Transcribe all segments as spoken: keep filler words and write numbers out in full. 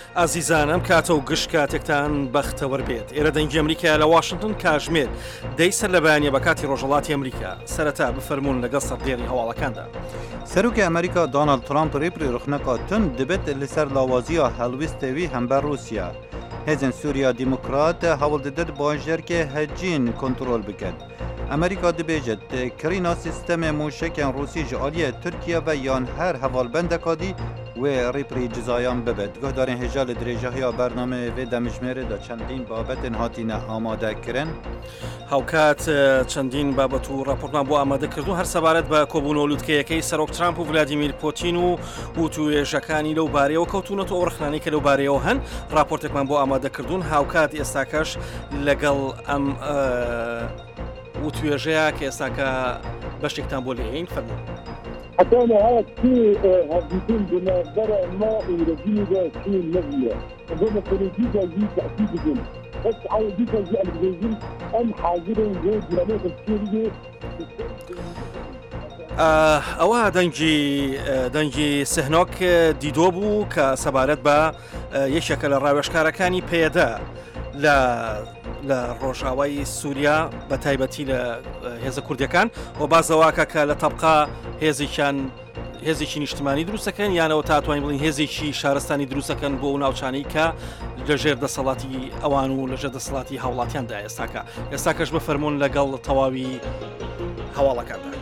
ئازیزانم کاتە و گشت کاتێکتان بەختەوەر بێت. ئێرە دەنگی ئەمریکا لە واشنگتن کاژمێر دەی سەر لە بەیانیە بە کاتی ڕۆژهەڵاتی ئەمریکا سەرەتا بفەرمونون لەگەڵ سەردێڕی هەواڵەکاندا. سەرۆکی ئەمریکا دۆناڵد ترامپ ڕێپری ڕخنەکە تون دەبێت لەسەر لاوازیە هەڵویستەوی هەمبەر رووسیا. هێزن سووریا دیموکرات هەوڵ دەدات باژەرکێ هەجین کۆنترۆل بکات. ئەمریکا دەبێژێت کڕینا سیستەمێ موشکێن رووسی ji aliyê Tirkiye ve yan her hevalbendeka dî wê rêpirî cizayan bibet. Guhdarên hêja li dirêjehiya bernameyê vê demijmêrê de çendîn babetên hatîne amadekirin. هاوکات چەندین بابەت و راپۆرتمان بۆ ئامادەکردو هەر سەبارەت بە کۆبوونەوە لووتکەیەکەی سەرۆک ترامپ و ڤلادیمیر پۆتین و وتوێژەکانی لەو بارەیەوە کەوتونەوە ئەوڕخنانەی کە لەو بارەیەوە هەن راپۆرتێکمان بۆ ئامادەکردوون. هاوکات ئێستاکەش لەگەڵ ئەم وتوێژەیە کە ئێستاکە بەشێکتان بۆ لێین فەرموون. حتى هذا كثير هديتين بنظرة ما ورجيجة كثير نبية وبما فريجيجة جي تأكيد بس على جيجة جي الجيجين أم حاضرين جي جرامات كثير جي ئەوە دەنگی دەنگی سهنۆک دیدۆ بوو کە سەبارەت بە یەکێکە لە ڕاوێژکارەکانی پێدا لە لە ڕۆژاوای سووریا بە تایبەتی لە هێزە کوردەکان و بازەواکە کە لە تەبقا هێزێکیان هێزێکی نیشتمانی دروستەکەن یانەوە تاتوانین بڵین هێزێکی شارستانی دروستەکەن بۆ ناوچانەی کە لەژێر دەسەڵاتی ئەوان و لەژێر دەسەڵاتی هاوڵاتیاندا ئێستاکە ئێستاکەش بفەرمونون لەگەڵ تەواوی هەواڵەکاندا.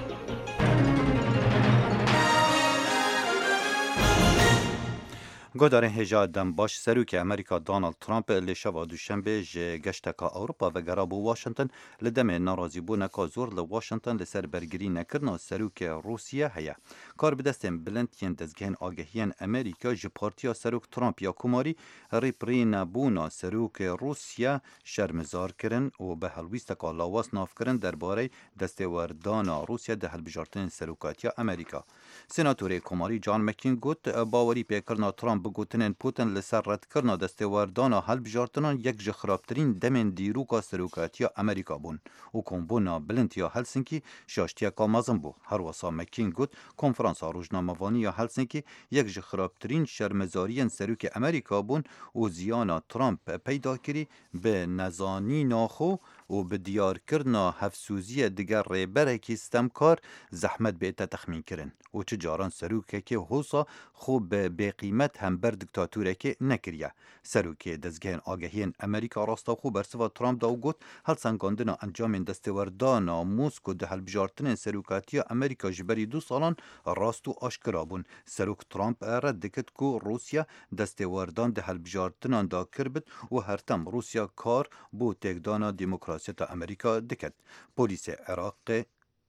گۆدارên hêja dembaş serokê Amerîka Donald Trump li şeva duşembe ji geşteka Ewropa vegera bû Washington li demê narazîbûneka zor li Washington li ser bergirî nekirina serokê Rûsya heye. Kar bi destên bilind yên dezgehên agehiyên Amerîka ji partiya serok Trump ya Kumarî rêpirînebûna serokê Rûsya şermizar kirin û bi helwîsteka lawas navkirin derbarê destêwerdana Rûsya di hilbijartinên serokatiya Amerîka. Senatörê Kumarî John McCain got bawerî pêkirina Trump bi gotinên Putin li ser redkirina destêwerdana helbijartinan yek ji xirabtirîn demên dîroka serokatiya Amerîka bûn û kombûna bilind ya Helsinki şaştiyeka mezin bû. Her wisa McCain got konferansa rojnamevanî ya Helsinki yek ji xirabtirîn şermezariyên serokê Amerîka bûn û ziyana Trump peyda kirî bi nezanîna xwe û bi diyarkirina hevsûziyê diger rêberekî stemkar zehmet bête texmîn kirin û çi caran serokekê hosa xwe bi bêqîmet hember diktatûrekê nekiriye. Serokê dezgehên agehiyên Amerîka rastaxwe bersiva Trump da û got helsengandina encamên destêwerdana Moskw di helbijartinên serokatiya Amerîka ji berî du salan rast û aşkira bûn. Serok Trump red dikit ku Rûsya destêwerdan di helbijartinan da kirbit û hertem Rûsya kar bû têkdana demokrasiyeta Amerîka diket. Polîsê Iraqê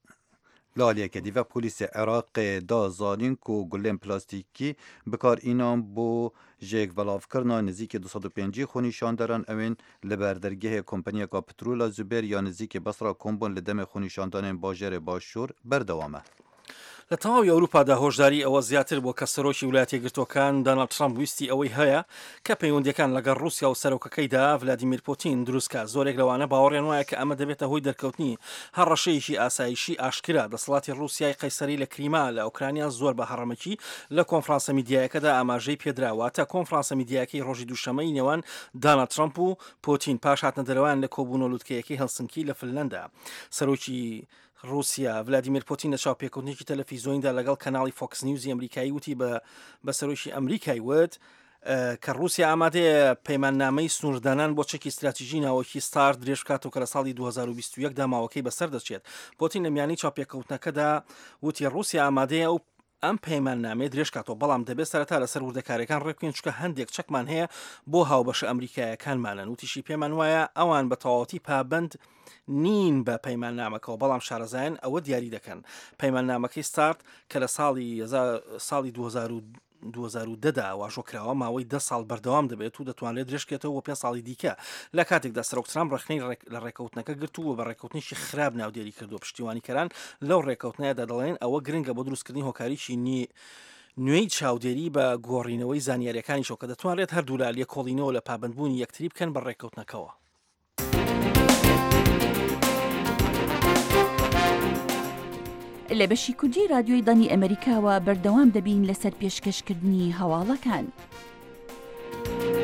laliyeke dîve polîsê Iraqê da zanîn ku gulên plastîkî bikarînan bû jêk velavkirina nizîkî du sed û pêncî xwenîşanderan ewên li ber dergehê kompanyeka petrola Zubêr ya nizîkî Besra kombûn li demê xwenîşandanên bajarê Başûr berdewam e. لە تەواوی ئەوروپادا هۆشداری ئەوە زیاتر بۆ کە سەرۆکی ویلایەتە یەکگرتووەکان دۆناڵد ترامپ ویستی ئەوەی هەیە کە پەیوەندیەکان لەگەڵ رووسیا و سەرۆکەکەیدا ڤلادیمیر پۆتین دروستکە. زۆرێک لەوانە باوەڕیان وایە کە ئەمە دەبێتە هۆی دەرکەوتنی هەر ڕەشەیەکی ئاسایشی ئاشکرا. دەسەڵاتی رووسیای قەیسەری لە کریما لە ئوکرانیا زۆر بە هەڕەمەکی لە کۆنفرانسە میدیایەکەدا ئاماژەی پێدراواتە کۆنفرانسە میدیایەکەی ڕۆژی دووشەمەی نێوان دۆناڵد ترامپ و پۆتین پاش هاتنە دەرەوەیان لە کۆبوونەوە لووتکەیەکەی هەلسنکی لە فنلەندا. سەرۆکی رووسیا ڤلادیمیر پۆتین لە چاوپێکەوتنێکی تەلەڤیزۆنیدا لەگەڵ کەناڵی فۆکس نیوزی ئەمریکایی وتی بە سەرۆکی ئەمریکای وت کە رووسیا ئامادەیە پەیماننامەی سنووردانان بۆ چەکی استراتیژی ناوەکی ستار درێژ بکاتەوە کە لە ساڵی دوو هەزار و بیست و یەک دا ماوەکەی بەسەر دەچێت. پۆتین لە میانی چاوپێکەوتنەکەدا وتی رووسیا ئامادەیە و ئەم پەیماننامێ درێژکاتەوە بەڵام دەبێت سەرەتا لەسەر وردەکارەکان ڕێکوێن چکە هەندێک چەکمان هەیە بۆ هاوبەشە ئەمریکایەکانمانن. وتیشی پێمان وایە ئەوان بە تەواوەتی پابند نین بە پەیماننامەکەەوە بەڵام شارەزایان ئەوە دیاری دەکەن. پەیماننامەکەی ستارت کە لە ساڵی ساڵی دوو هەزار و دە دا واژۆکراوە ماوەی دە ساڵ بەردەوام دەبێت و دەتوانێت درێژکێتەوە بۆ پێ ساڵی دیکە. لە کاتێکدا سەرۆک ترامپ ڕێخنەی لە ڕێکەوتنەکە گرتووە بە ڕێکەوتنیشی خراپ ناودێری کردو. پشتیوانیکەران لەو ڕێکەوتنەیەدا دەڵێن ئەوە گرنگە بۆ دروستکردنی هۆکاریشی نوێی چاودێری بە گۆڕینەوەی زانیاریەکانی شەو کە دەتوانرێت هەردوو لالیە کۆڵینەوە لە پابندبوونی یەکتری بکەن بە ڕێکەوتنەکەەوە. لە بەشی کوردی رادیۆی دانی ئەمریکاوە بەردەوام دەبین لەسەر پێشکەشکردنی هەواڵەکان.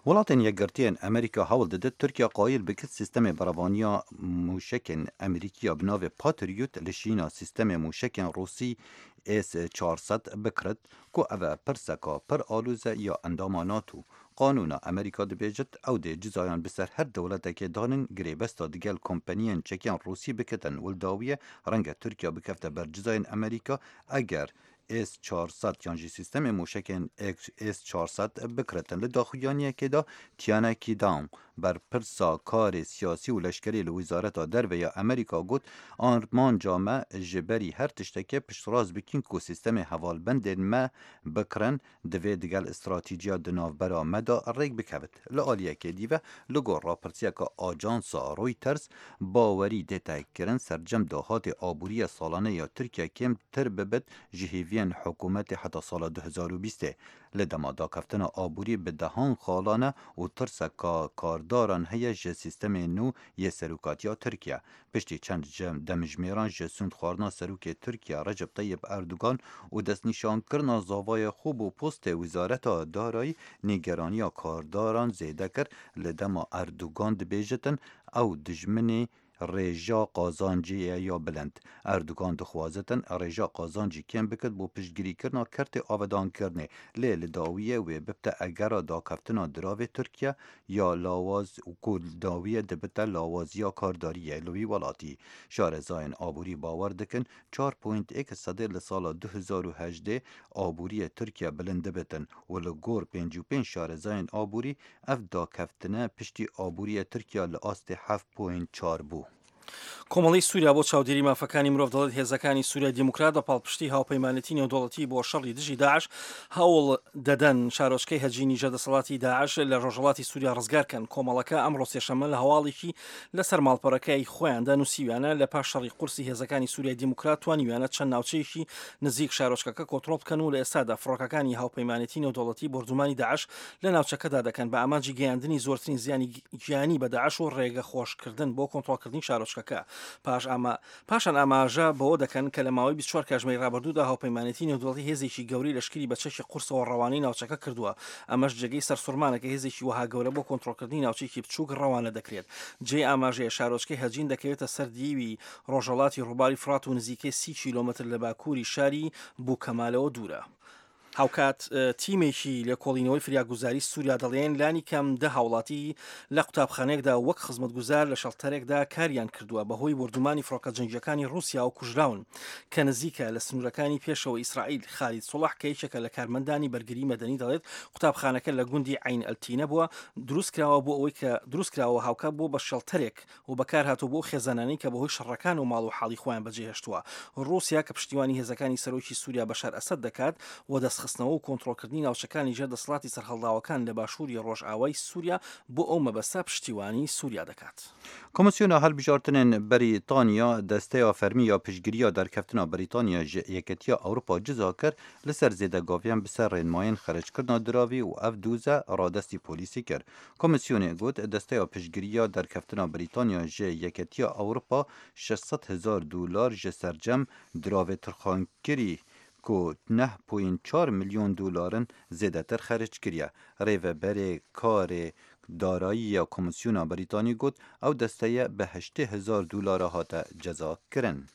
ولاتن یکگرتین امریکا هول داده ترکیه قایل بکت سیستم براوانیا موشکن امریکیا بناو پاتریوت لشینا سیستم موشکن روسی اس چهارصد بکرد که اوه پرسکا پر آلوزه یا انداماناتو قانون امریکا دبیجت او ده جزایان بسر هر دولت که دانن گریبستا دگل کمپانیان چکیان روسی بکتن ولداویه رنگ ترکیه بکفته بر جزاین امریکا اگر اس چهارصد یانجی سیستم موشکن اس چهارصد بکرتن لداخویانیه که دا تیانه کی داون بر پرسا کار سیاسی و لشکری لوزارت در و یا امریکا گوت آرمان جامعه جبری هر تشتکه پشتراز بکین کو سیستم حوالبند ما بکرن دوی دگل استراتیجیا دناو برا مدا ریگ بکوت لعالیه که دیوه لگو راپرسیه که آجانسا رویترز باوری دیتا کرن سرجم داهات آبوری سالانه یا ترکیه کم تر ببت جهیوین حکومت حتی سال دو هزار و بیست لدما دا کفتن آبوری به دهان خالانه و ترسه که کارداران هیه جه سیستم نو یه سروکاتیا ترکیه پشتی چند جم دمجمیران جه سوند خوارنا سروک ترکیه رجب طیب اردوگان و دست نشان کرنا زاوای خوب و پست وزارت دارایی نگرانی کارداران زیده کر لدما اردوگان دبیجتن او دجمنی ریجا قازانجی یا بلند اردوگان دخوازتن ریجا قازانجی کم بکد بو پشگیری کرنا کرت آودان کرنه لیل داویه و ببتا اگر دا کفتنا دراوی ترکیه یا لاواز و کل داویه دبتا لاوازیا کارداریه لوی ولاتی شارزاین آبوری باور دکن چهار پوینت یک صده لسال دو هزار و هجده آبوری ترکیه بلند بتن و لگور پنج و پنج شارزاین آبوری اف دا کفتنه پشتی آبوری ترکیه لآست هفت پوینت چهار بو. کۆمەڵی سووریا بۆ چاودێری مافەکانی مرۆڤ دەڵێت هێزەکانی سووریا دیموکرات بە پاڵپشتی هاوپەیمانەتی نێودەوڵەتی بۆ شەڕی دژی داعش هەوڵ دەدەن شارۆچکەی هەجینی جێدەسەڵاتی داعش لە ڕۆژهەڵاتی سووریا ڕزگارکەن. کۆمەڵەکە ئەمڕۆ سێشەممە لە هەواڵێکی لەسەر ماڵپەڕەکەی خۆیاندا نووسیویانە لە پاش شەڕی قورسی هێزەکانی سووریای دیموکرات توانیویانە چەند ناوچەیەکی نزیک شارۆچکەکە کۆنتڕۆڵ بکەن و لە ئێستادا فڕۆکەکانی هاوپەیمانەتی نێودەوڵەتی بردومانی داعش لە ناوچەکەدا دەکەن بە ئامانجی گەیاندنی زۆرترین زیانی گیانی بە داعش و ڕێگە خۆشکردن بۆ کۆنتڕۆڵکردنی شارۆچکەکە. پاش ئەمە پاشان ئاماژە بەوە دەکەن کە لە ماوەی بیست و چوار کاتژمەی ڕابردوودا هاوپەیمانەتی نێودەوڵەتی هێزێکی گەوری لەشکری بە چەکی قورسەوە ڕەوانەی ناوچەکە کردووە. ئەمەش جێگەی سەرسوڕمانەکە هێزێکی وەها گەورە بۆ کۆنتڕۆڵکردنی ناوچەیەکی بچووک ڕەوانە دەکرێت. جێ ئاماژەیە شارۆچکەی هەجین دەکەوێتە سەر دیوی ڕۆژهەڵاتی ڕووباری فرات و نزیکەی سی کیلۆمەتر لە باکووری شاری بووکەمالەوە دوورە. هاوکات تیمێکی لە کۆڵینەوەی فریاگوزاری سووریا دەڵێن لانی کەم دە هاوڵاتی لە قوتابخانەیەکدا وەک خزمەتگوزار لە شەڵتەرێکدا کاریان کردووە بەهۆی بردومانی فڕۆکە جەنگیەکانی رووسیا و کوژراون کە نزیکە لە سنوورەکانی پێشەوە ئیسرائیل. خالید سوڵح کە یەکێکە لە کارمەندانی بەرگری مەدەنی دەڵێت قوتابخانەکە لە گوندی عین ئەلتینە بووە دروستکراوە بۆ ئەوەی کە دروستکراوە هاوکات بۆ بە شەڵتەرێک و بەکار هاتوو بۆ خێزانانی کە بەهۆی شەڕەکان و ماڵ و حاڵی خۆیان بەجێهێشتووە. رووسیا کە پشتیوانی هێزەکانی سەرۆکی سووریا بەشار ئەسەد دەکات و دەستخستنەوە و کۆنتڕۆڵ کردنی ناوچەکانی جێدەسەڵاتی سەرهەڵداوەکان لە باشووری ڕۆژئاوای سووریا بۆ ئەو مەبەستە پشتیوانی سووریا دەکات. کۆمسیۆنە هەڵبژارتنên بەریتانیا دەستەیە فەرمییا پشتگیریya دەرکەفتنا بەریتانیا ji Yeketiya Ewropa ciza kir li ser zêdegaviyan bi ser rênmayên xerckirina diravî û ev dûze radestî polîsî kir. Komîsyonê got desteya piştgiriya derkeftina Brîtanya ji Yeketiya Ewropa şeş sed hezar dolar ji sercem diravê tirxankirî ku neh pûyîn çar milyon dolarên zêdetir xerc kiriye. Rêveberê karê darayiya Komîsyona Brîtanî got ew desteye bi heştê hezar dolara hate ceza kirin.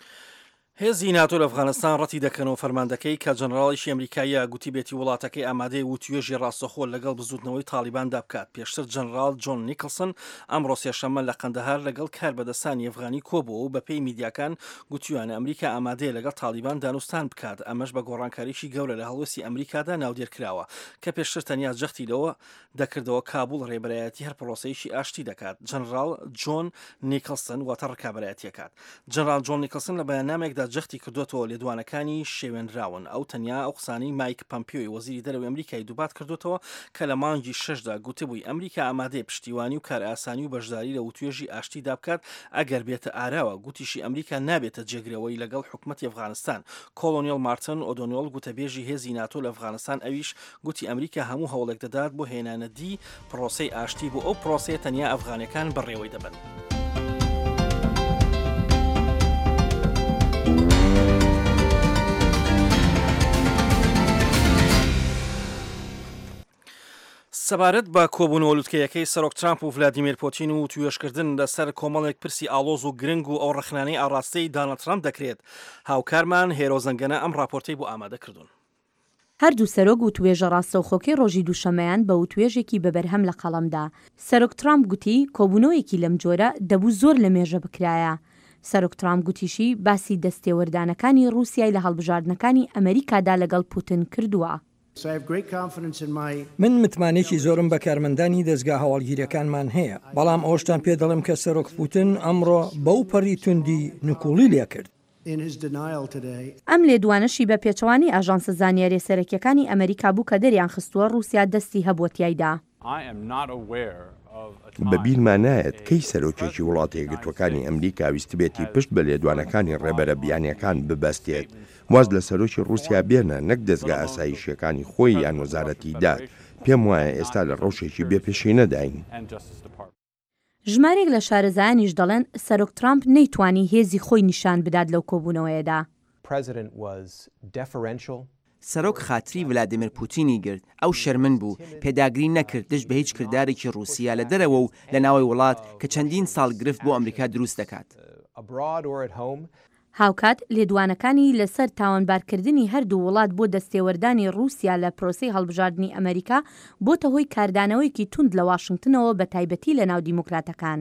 هێزی ناتۆ لە ئەفغانستان ڕەتی دەکەن و فەرماندەکەی کە جەنەڕاڵیشی ئەمریکاییە گوتی بێتی وڵاتەکەی ئامادەی و توێژی ڕاستەخۆ لەگەڵ بزوتنەوەی تالیباندا بکات. پێشتر جەنەڕاڵ جۆن نیکلسن ئەمڕۆ سێشەممە لە قەندەهار لەگەڵ کاربەدەستانی ئەفغانی کۆبووە و بەپێی میدیاکان گوتیوانە ئەمریکا ئامادەیە لەگەڵ تالیبان دانوستان بکات. ئەمەش بە گۆڕانکاریشی گەورە لە هەڵوێستی ئەمریکادا ناودێرکراوە کە پێشتر تەنیا جەختی لەوە دەکردەوە کابوڵ ڕێبەرایەتی هەر پرۆسەیەکی ئاشتی دەکات. جەنەڕاڵ جۆن نیکلسن واتە ڕکابەرایەتیەکات. جەنەڕاڵ جۆن نیکلسن لە بەیاننامێکدا جەختی کردوێتەوە لێدوانەکانی شێوێنراون. ئەو تەنیا ئەو قسانەی مایک پەمپیۆی وەزیری دەرەوەی ئەمریکای دووبات کردوێتەوە کە لە مانگی شەشدا گوتبووی ئەمریکا ئامادەی پشتیوانی و کار ئاسانی و بەشداری لە وتوێژی ئاشتیدا بکات ئەگەر بێتە ئاراوە. گوتیشی ئەمریکا نابێتە جێگرەوەی لەگەڵ حکومەتی ئەفغانستان. کۆلۆنیل مارتن ئۆدۆنۆڵ گوتەبێژی هێزی ناتۆ لە ئەفغانستان ئەویش گوتی ئەمریکا هەموو هەوڵێک دەدات بۆ هێنانەدی پرۆسەی ئاشتی بۆ ئەو پرۆسەیە تەنیا ئەفغانەکان بەڕێوەی دەبن. سەبارەت بە کۆبوونەوەلووتکەیەکەی سەرۆک ترامپ و ڤلادیمیر پۆتین و توێژکردن لەسەر کۆمەڵێک پرسی ئاڵۆز و گرنگ و ئەو ڕەخنانەی ئاڕاستەی دانەڵد ترامپ دەکرێت. هاوکارمان هێرۆ زەنگەنە ئەم راپۆرتەی بۆ ئامادە کردوون. هەردوو سەرۆک و توێژە ڕاستەوخۆکەی ڕۆژی دووشەمەیان بە وتوێژێکی بەبەرهەم لە قەڵەمدا. سەرۆک ترامپ گوتی کۆبوونەوەیەکی لەم جۆرە دەبوو زۆر لە مێژە بکرایە. سەرۆک ترامپ گوتیشی باسی دەستێوەردانەکانی رووسیای لە هەڵبژاردنەکانی ئەمریکادا لەگەڵ پوتین کردووە. من متمانێکی زۆرم بە کارمەندانی دەستگا هەواڵگیریەکانمان هەیە، بەڵام ئەوشتان پێ دەڵم کە سەرۆک پوتین ئەمڕۆ بەو پەڕی توندی نکوڵی لێ کرد. ئەم لێدوانەشی بە پێچەوانی ئاژانسە زانیاری سەرەکیەکانی ئەمریکا بوو کە دەریان خستووە رووسیا دەستی هەبووەتیایدا. بەبیرمان نایەت کەی سەرۆکێکی وڵاتە یەکگرتووەکانی ئەمریکا ویست بێتی پشت بە لێدوانەکانی ڕێبەرە بیانیەکان ببەستێت، واز لە سەرۆکی رووسیا بێنە نەک دەستگا ئاسایشیەکانی خۆی یان وەزارەتی داد. پێم وایە ئێستا لە ڕەوشێکی بێپێشینەداین. ژمارێک لە شارەزایانیش دەڵێن سەرۆک ترامپ نەیتوانی هێزی خۆی نیشان بدات لەو کۆبوونەوەیەدا. سەرۆک خاتری ڤلادیمیر پوتینی گرت، ئەو شەرمن بوو، پێداگری نەکرد دژ بە هیچ کردارێکی رووسیا لە دەرەوە و لە ناوەی وڵات کە چەندین ساڵ گرفت بۆ ئەمریکا دروست دەکات. هاوکات لێدوانەکانی لەسەر تاوانبارکردنی هەردوو وڵات بۆ دەستێوەردانی رووسیا لە پرۆسەی هەڵبژاردننی ئەمریکا بۆتە هۆی کاردانەوەیکی توند لە واشنگتنەوە بە تایبەتی لە ناو دیموکراتەکان.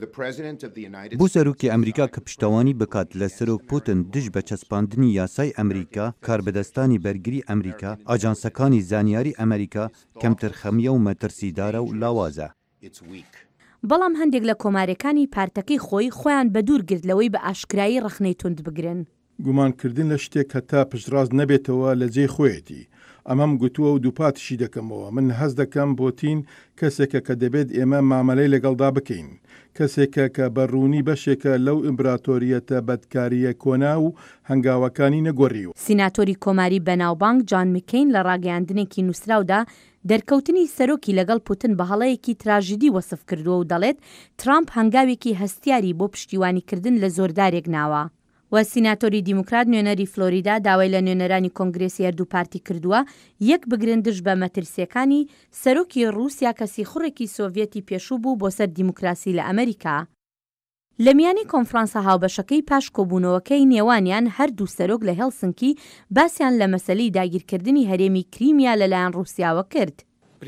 بۆ سەرۆکی ئەمریکا کە پشتەوانی بکات لە سەرۆک پوتین دژ بە چەسپاندنی یاسای ئەمریکا، کاربەدەستانی بەرگری ئەمریکا، ئاجانسەکانی زانیاری ئەمریکا کەمتر خەمیە و مەترسیدارە و لاوازە. بەڵام هەندێک لە کۆمارەکانی پارتەکەی خۆی خۆیان بە دوور گرت لەوەی بە ئاشکرایی ڕەخنەی تند بگرن. گومانکردن لە شتێک کە تا پشتڕاست نەبێتەوە لە جێی خۆیەتی. ئەمەم گوتووە و دووپاتشی دەکەمەوە. من هەز دەکەم بۆتین کەسێکە کە دەبێت ئێمە مامەلەی لەگەڵدا بکەین، کەسێکە کە بەڕوونی بەشێکە لەو ئیمپراتۆریەتە بەدکاریە کۆنا و هەنگاوەکانی نەگۆڕیوە. سیناتۆری کۆماری بەناوبانگ جان مکین لە ڕاگەیاندنێکی نووسراودا دەرکەوتنی سەرۆکی لەگەڵ پوتین بە هەڵەیەکی تراژیدی وەسف کردووە و دەڵێت ترامپ هەنگاوێکی هەستیاری بۆ پشتیوانیکردن لە زۆردارێک ناوە. و سیناتۆری دیموکرات نوێنەری فلۆریدا داوای لە نوێنەرانی کۆنگرێسی هەردوو پارتی کردووە یەک بگرندش بە مەترسیەکانی سەرۆکی رووسیا کە سیخوڕێکی سۆڤێتی پێشوو بوو بۆ سەر دیموکراسی لە ئەمریکا. لە میانی کۆنفرانسە هاوبەشەکەی پاش کۆبوونەوەکەی نێوانیان هەردوو سەرۆک لە هێلسنکی باسییان لە مەسەلەی داگیرکردنی هەرێمی کریمیا لەلایەن رووسیاوە کرد.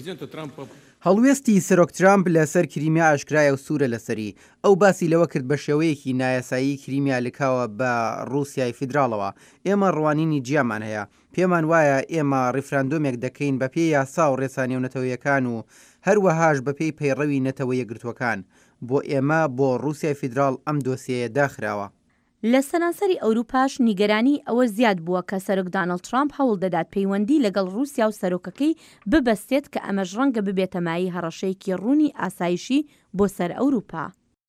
هەڵوێستی سەرۆک ترامپ لەسەر کریمیا ئاشکرایە و سوورە لەسەری. ئەو باسی لەوە کرد بە شێوەیەکی نایاسایی کریمیا لکاوە بە رووسیای فیدراڵەوە. ئێمە ڕوانینی جیامان هەیە. پێمان وایە ئێمە ڕیفراندۆمێک دەکەین بە پێی یاسا و ڕێسانیە و نەتەوەیەکان و هەروەهاش بە پێی پەیڕەوی نەتەوە یەکگرتووەکان. بۆ ئێمە بۆ رووسیای فیدراڵ ئەم دۆسیەیە داخراوە. لە سەرانسەری ئەوروپاش نیگەرانی ئەوە زیاد بووە کە سەرۆک دانەڵد ترامپ هەوڵ دەدات پەیوەندی لەگەڵ رووسیا و سەرۆکەکەی ببەستێت کە ئەمەش ڕەنگە ببێتە مای هەڕەشەیەکی ڕوونی ئاسایشی بۆ سەر ئەوروپا.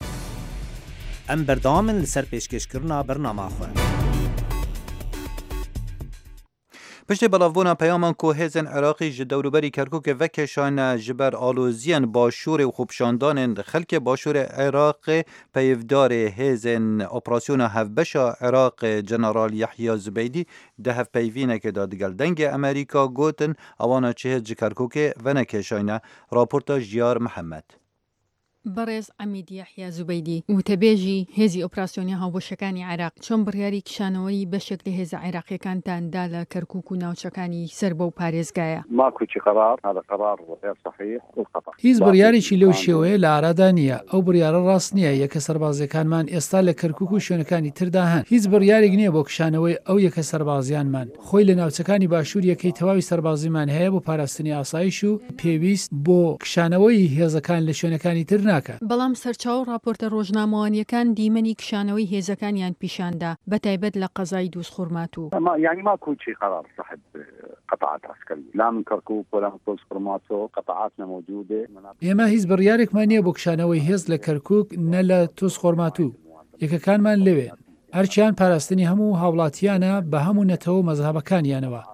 ئەم بەردەوامن لەسەر پێشکەشکردنا بەرنامەخۆ. پشتی بەڵاوبوونا پەیامان کۆ هێزن عێراقی ji dewroberî Kerkûkê vekêşane ji ber aloziyên başûrê û xwepşandanên xelkê başûrê Iraqê peyivdarê hêzên operasyona hevbeşa Iraqê General Yahya Zubeydî di hevpeyvînekê da digel dengê Amerîka gotin awana çi hêz ji Kerkûkê venekêşane. Raporta Jiyar Mihemed. بەڕێز ئەمید یەحیا زوبەیدی وتەبێژی هێزی ئۆپراسیۆنی هاوبەشەکانی عێراق چۆن بڕیاری کشانەوەی بەشێک لە هێزە عێراقیەکانتاندا لە کەرکووک و ناوچەکانی سەر بە و پارێزگایە. هیچ بڕیارێکی لەو شێوەیە لە ئارادا نییە. ئەو بڕیارە ڕاست نییە. یەکە سەربازیەکانمان ئێستا لە کەرکووک و شوێنەکانی تردا هەن. هیچ بڕیارێک نییە بۆ کشانەوەی ئەو یەکە سەربازیانمان. خۆی لە ناوچەکانی باشوور یەکەی تەواوی سەربازیمان هەیە بۆ پاراستنی ئاسایش و پێویست بۆ کشانەوەی هێزەکان لە شوێنەکانی تر ناکە. بەڵام سەرچاو راپۆرتە ڕۆژنامەوانیەکان دیمەنی کشانەوەی هێزەکانیان پیشاندا بەتایبەت لە قەزای دووسخورمات و يعني ماكو شيء قرار صاحب قطاعات عسكرية لا من كركوك ولا من توسخورماتو قطاعاتنا موجودة. ئێمە هیچ بڕیارێکمان نییە بۆ کشانەوەی هێز لە کەرکووک نە لە توسخۆرماتوو. یەکەکانمان لەوێ هەرچیان پاراستنی هەموو هاوڵاتیانە بە هەموو نەتەوە مەزهبەکانیانەوە.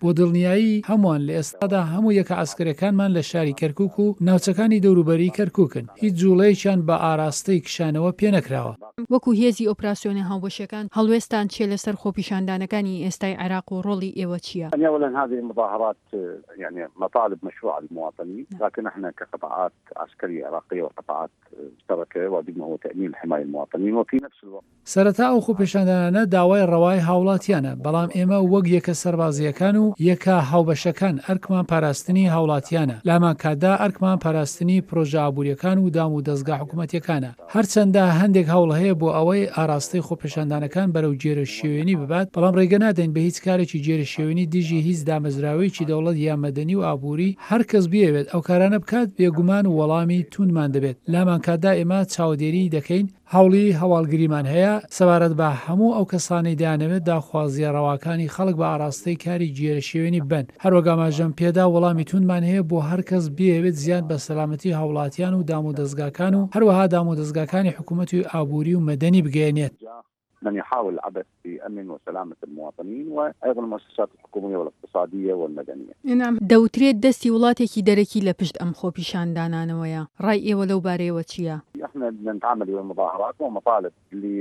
بۆ دڵنیایی هەمووان لە ئێستادا هەموو یەکە ئاسکرەکانمان لە شاری کەرکووک و ناوچەکانی دەوروبەری کەرکووکن هیچ جوڵەیەکیان بە ئاراستەی کشانەوە پێ نەکراوە. وەکو هێزی ئۆپراسیۆنی هاوبەشەکان هەڵوێستان چێ لەسەر خۆپیشاندانەکانی ئێستای عێراق و ڕۆڵی ئێوە چییە؟ أولا هذه المظاهرات يعني مطالب مشروعة للمواطنين، لكن احنا كقطاعات عسكرية عراقية وقطاعات مشتركة واجبنا هو تأمين حماية المواطنين وفي نفس الوقت. سەرەتا ئەو خۆپیشاندانانە داوای ڕەوای هاوڵاتیانە، بەڵام ئێمە وەک یەکە سەربازیەکان و یەکە هاوبەشەکان ئەرکمان پاراستنی هاوڵاتیانە، لامان کاتدا ئەرکمان پاراستنی پرۆژە ئابوووریەکان و دام و دەستگا حکوومەتیەکانە. هەرچەندە هەندێک هەوڵ هەیە بۆ ئەوەی ئاراستەی خۆپیشاندانەکان بەرەو جێرە شێوێنی ببات، بەڵام ڕێگە نادەین بە هیچ کارێکی جێرە شێوێنی دژی هیچ دامەزراوەیەکی دەوڵەت یا مەدەنی و ئابووری هەر کەس بیەوێت ئەو کارانە بکات بێگومان و وەڵامی تونمان دەبێت. لامان کاتدا ئێمە چاودێری دەکەین، هەوڵی هەواڵگریمان هەیە سەبارەت بە هەموو ئەو کەسانەی دەیانەوێت داخوازیە ڕەواکانی خەڵک بە ئاراستەی کاری جێرە شێوێنی بن. هەروەگاماژەم پێدا وەڵامی تونمان هەیە بۆ هەر کەس بێوێت زیاد بە سەلامەتی هاوڵاتیان و دام و دەستگاکان و هەروەها دام و دەستگاکانی حکوومەت و ئابووری و مەدەنی بگەێنێت. من يحاول العبث بأمن وسلامة المواطنين وأيضا المؤسسات الحكومية والاقتصادية والمدنية. نعم دەوترێت دەستی وڵاتێکی دەرەکی لە پشت ئەم خۆپیشاندانانەوەیە. ڕای ئێوە لەو بارەیەوە چییە؟ احنا بدنا نتعامل مع المظاهرات ومطالب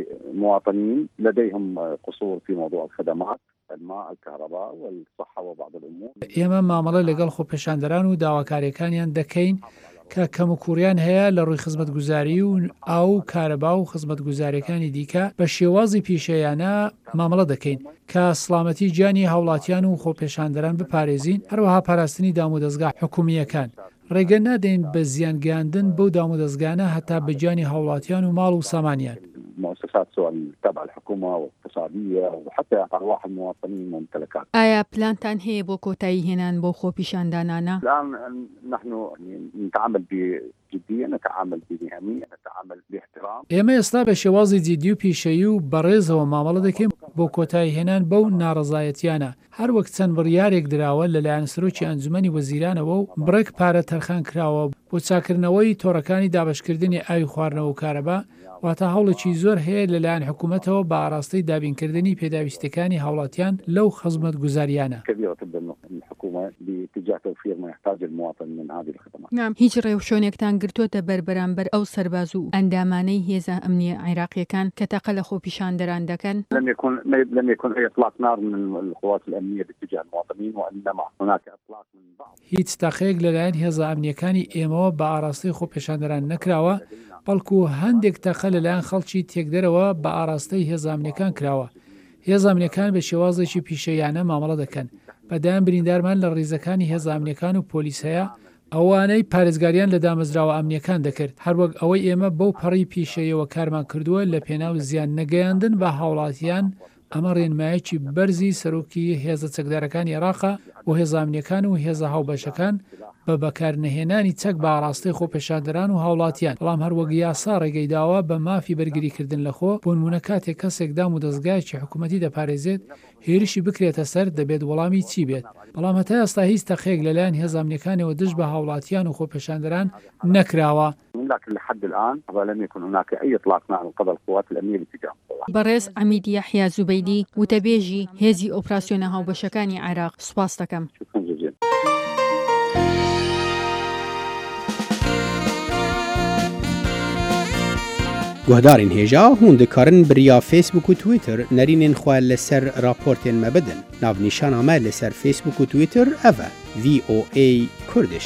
لمواطنين لديهم قصور في موضوع الخدمات الماء الكهرباء والصحة وبعض الأمور. ئێمە مامەڵە لەگەڵ خۆپیشاندەران و داواکاریەکانیان دەکەین کە کەموکوڕیان هەیە لە ڕووی خزمەتگوزاری و ئاو کارەبا و خزمەتگوزاریەکانی دیکە بە شێوازی پیشەیانە مامەڵە دەکەین کە سڵامەتی گیانی هاوڵاتیان و خۆپیشاندەران بپارێزین، هەروەها پاراستنی دام و دەستگا حکوومیەکان. ڕێگە نادەین بە زیانگەاندن بەو دام و دەستگانە هەتا بە گیانی هاوڵاتیان و ماڵ و سامانیان. مؤسسات سواء تبع الحكومة والاقتصادية وحتى أرواح المواطنين وممتلكات. ئایا پلانتان هەیە بۆ کۆتایی هێنان بۆ خۆپیشاندانانە؟ الآن نحن نتعامل بجدية، نتعامل بمهنية، نتعامل باحترام. ئێمە ئێستا بە شێوازی جددی و پیشەیی و بەڕێزەوە مامەڵە دەکەین بۆ کۆتایی هێنان بەو ناڕزایەتیانە. هەر وەک چەند بڕیارێک درراوە لەلایەن سەرۆکی ئەنجومەنی وەزیرانەوە و بڕێک پارە تەرخان کراوە بۆ چاکردنەوەی تۆڕەکانی دابشکردنی ئاوی خواردنەوە و کارەبا، واتە هەوڵێکی زۆر هەیە لەلایەن حکوومەتەوە بە ئاراستەی دابینکردنی پێداویستەکانی هاوڵاتیان لەو خزمەت گوزاریانە. نام هیچ ڕێوشۆنێکتان گرتوۆتە بەربەرامبەر ئەو سەرباز و ئەندامانەی هێزە ئەمنیە عێراقیەکان کە تەقە لە خۆپیشاندەران دەکەن؟ لم يكن لم يكن أي إطلاق نار من القوات الأمنية باتجاه المواطنين وإنما هناك إطلاق من بعض. هیچ تاقەیەک لەلایەن هێزە ئەمنیەکانی ئێمەوە بە ئاراستەی خۆپیشاندەران نەکراوە، بەڵکو هەندێک تەقە لەلایەن خەڵکی تێکدەرەوە بە ئاراستەی هێزانامنیەکان کراوە. هێزانامنیەکان بە شێوازێکی پیشەیانە مامەڵە دەکەن. بەدایان بریندارمان لە ڕیزەکانی هێزانامنیەکان و پۆلیس هەیە، ئەوانەی پارێزگاریان لە دامەزراوە ئەمنیەکان دەکرد، هەروەک ئەوەی ئێمە بەو پەڕی پیشەیەوە کارمان کردووە لە پێناو زیان نەگەیاندن بە هاوڵاتیان. ئەمە ڕێنمایەکی بەرزی سەرۆکی هێزە چەکدارەکانی عێراقە و هێزانامنیەکان و هێزە هاوبەشەکان بە بەکارنەهێنانی چەک بە ئاراستەی خۆپیشاندەران و هاوڵاتیان. بەڵام هەروەک یاسا ڕێگەیداوە بە مافی بەرگریکردن لەخۆ بۆ نمونە کاتێک کەسێک دام و دەستگایکی حکوومەتی دەپارێزێت هێرشی بکرێتە سەر دەبێت وەڵامی چی بێت. بەڵام هەتا ئێستا هیچ تەقەیەک لەلایەن هێزانامنیەکانەوە دژ بە هاوڵاتیان و خۆپیشاندەران نەکراوە. لكن لحد الآن لم يكن هناك أي إطلاق نار من قبل القوات الأمنية باتجاه بەڕێز عەمید یەحیا زوبەیدی وتەبێژی هێزی ئۆپراسیۆنە هاوبەشەکانی عێراق سوپاس دەکەم. گوهدارین هێژا هون دikarin biriya Facebook û Twitter nerînên xwe li ser raportên me bidin. Navnîşana me li ser Facebook û Twitter ev e V O A Kurdish.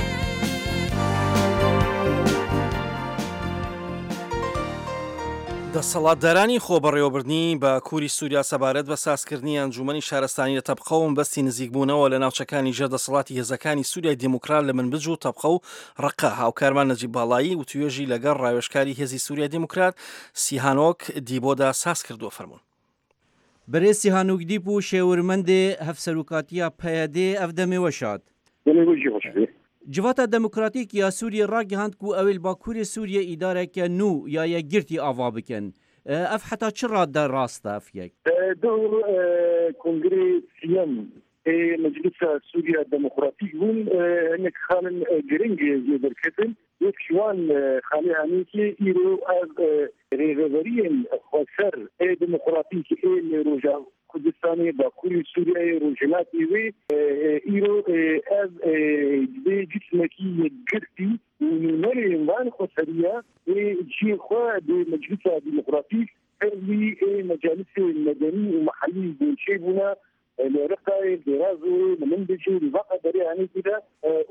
دەسەڵاتدارانی خۆبەڕێوەبردنی بە کووری سووریا سەبارەت بە سازکردنی ئەنجومەنی شارستانی لە تەبقە و بەستی نزیکبوونەوە لە ناوچەکانی ژێردەسەڵاتی هێزەکانی سووریای دیموکرات لە منبج و تەبقە و ڕقە هاوکارمان نەجیب باڵایی و توێژی لەگەڵ ڕاوێژکاری هێزی سووریای دیموکرات سیهانۆک دیبۆدا ساز کردووە فەرموون. برێ سیهانۆک دیپ و شێورمەندێ هەفسەرۆکاتیە پەیەدێ ئەف دەمێوە شاد. Civata Demokratîk ya Sûriye ragihand ku ew ê Bakurê Sûriye îdareke nû ya yekgirtî ava bikin. Ev heta çi radde rast e ev yek? Dor Kongrê Siyam ê Meclisa Sûriya Demokratîk bûn hinek xalin giringê jê derketin. Yek ji wan xalê Hanîkê îro ev rêveberiyên xweser ê demokratîk ê li roja کردستانی باکوری سوریه روجلاتی وی ایرو از به جسمکی گرتی و نمره وان خسریه جی خواه به مجلس ديمقراطيك اللي مجالس مدني ومحلي بنشيبنا لرقة درازو منبجي لبقى دري يعني كده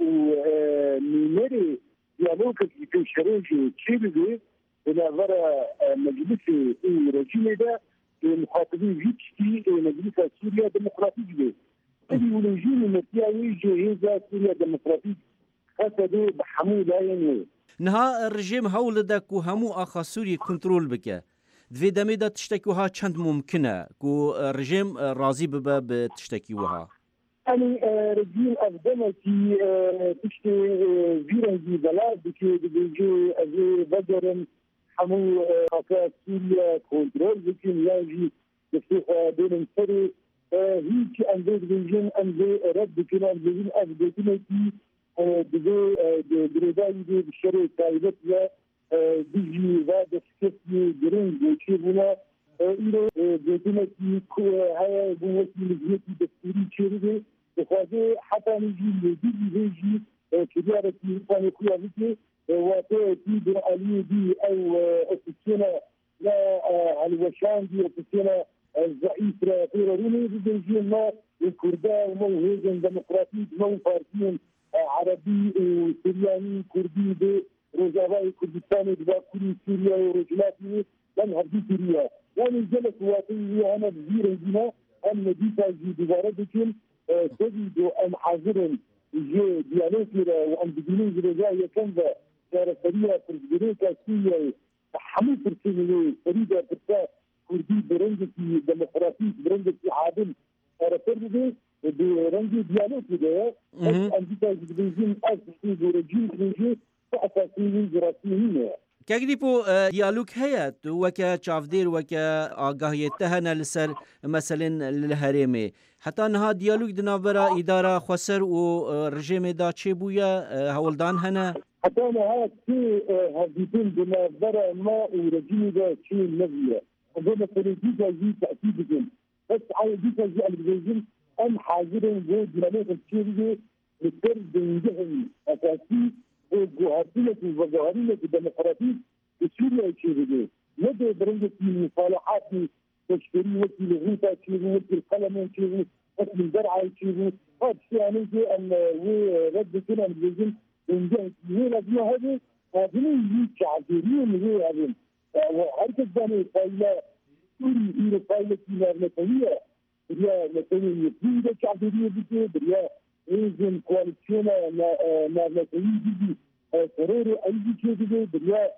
ونمري ديالوج في شريجي تشيبي بنظر مجلس رجيم ده المخاطبين جيتشتي مجلس سوريا الديمقراطية ايديولوجيا المتياوي جهيزة سوريا الديمقراطية خاصة بحمود عينه نها الرژیم هول دک و همو آخا سوری کنترل بکه دوی دمی دا تشتکی وها چند ممکنه که رژیم راضی ببه به تشتکی وها يعني رجيم أقدمتي تشتي فيرنجي بلاد بكي بيجي أزي بدرن حمو خاكا سوريا كنترول بكي ياجي يفتوخ بين الفري هيك أنزي بيجين أنزي رد بكي أنزي أقدمتي بزي بريداي دي بالشري تايبتيا بيجي بعد سكتي جرين بيشيبونا إلى بيتمتي هاي بوتي لجيتي دكتوري تشيري بخاطر حتى نجي لجيجي بيجي كبيرتي كان كويا بيجي وتأتي بالعلي دي أو أسسنا لا على وشان دي أسسنا الزعيم تيروروني بيجي ما الكردان مو هيجن ديمقراطي مو فارسين عربي سرياني كردي دي رجاوي كردستاني دباكوري سوريا ورجلاتي لن هردي سوريا يعني جلس واقعي أنا بزير هنا أن ديتا جي دوباره بكين تجد أن حاضرا جي ديالوكي وأن بدوني رجاء يكنزا كارا سريا فرزبريكا سوريا حمو فرسيني فريدة فرسا كردي برنجتي ديمقراطي برنجتي عادل كارا سريا برنجي ديالوكي ده أن ديتا جي بيجين أسسي برجين برنجي فأساسيين جراسيين كاكديبو ديالوج هيات وكا تشافدير وكا آگاهية تهنا لسر مثلا للهرمي حتى انها ديالوج دنابرا إدارة خسر ورجيم دا تشيبويا هولدان هنا حتى انا هاد في هاديتين دنابرا ما ورجيم دا تشيل نبيا وقلنا فريديكا جي تأكيدكم بس عايديكا جي الجيزين أم حاضرين جو ديالوج تشيبويا لسر بنجهم أساسي وجهاتنا وظواهرنا الديمقراطية في سوريا يشيروا لدى برنجة المصالحات تشتري وكي الغوطة يشيروا وكي القلم يشيروا وكي الزرعة يشيروا هذا الشيء يعني أن ورد كنا نجزم ونجهز هي لازم هذا هذا يجي كعبيرين هي هذا وهركز بني فايلة سوري إلى فايلة كنا نتويا بريا نتويا يبدو كعبيرين بيجي بريا إذن كواليسيونا ما نتويا قرار أي شيء بريا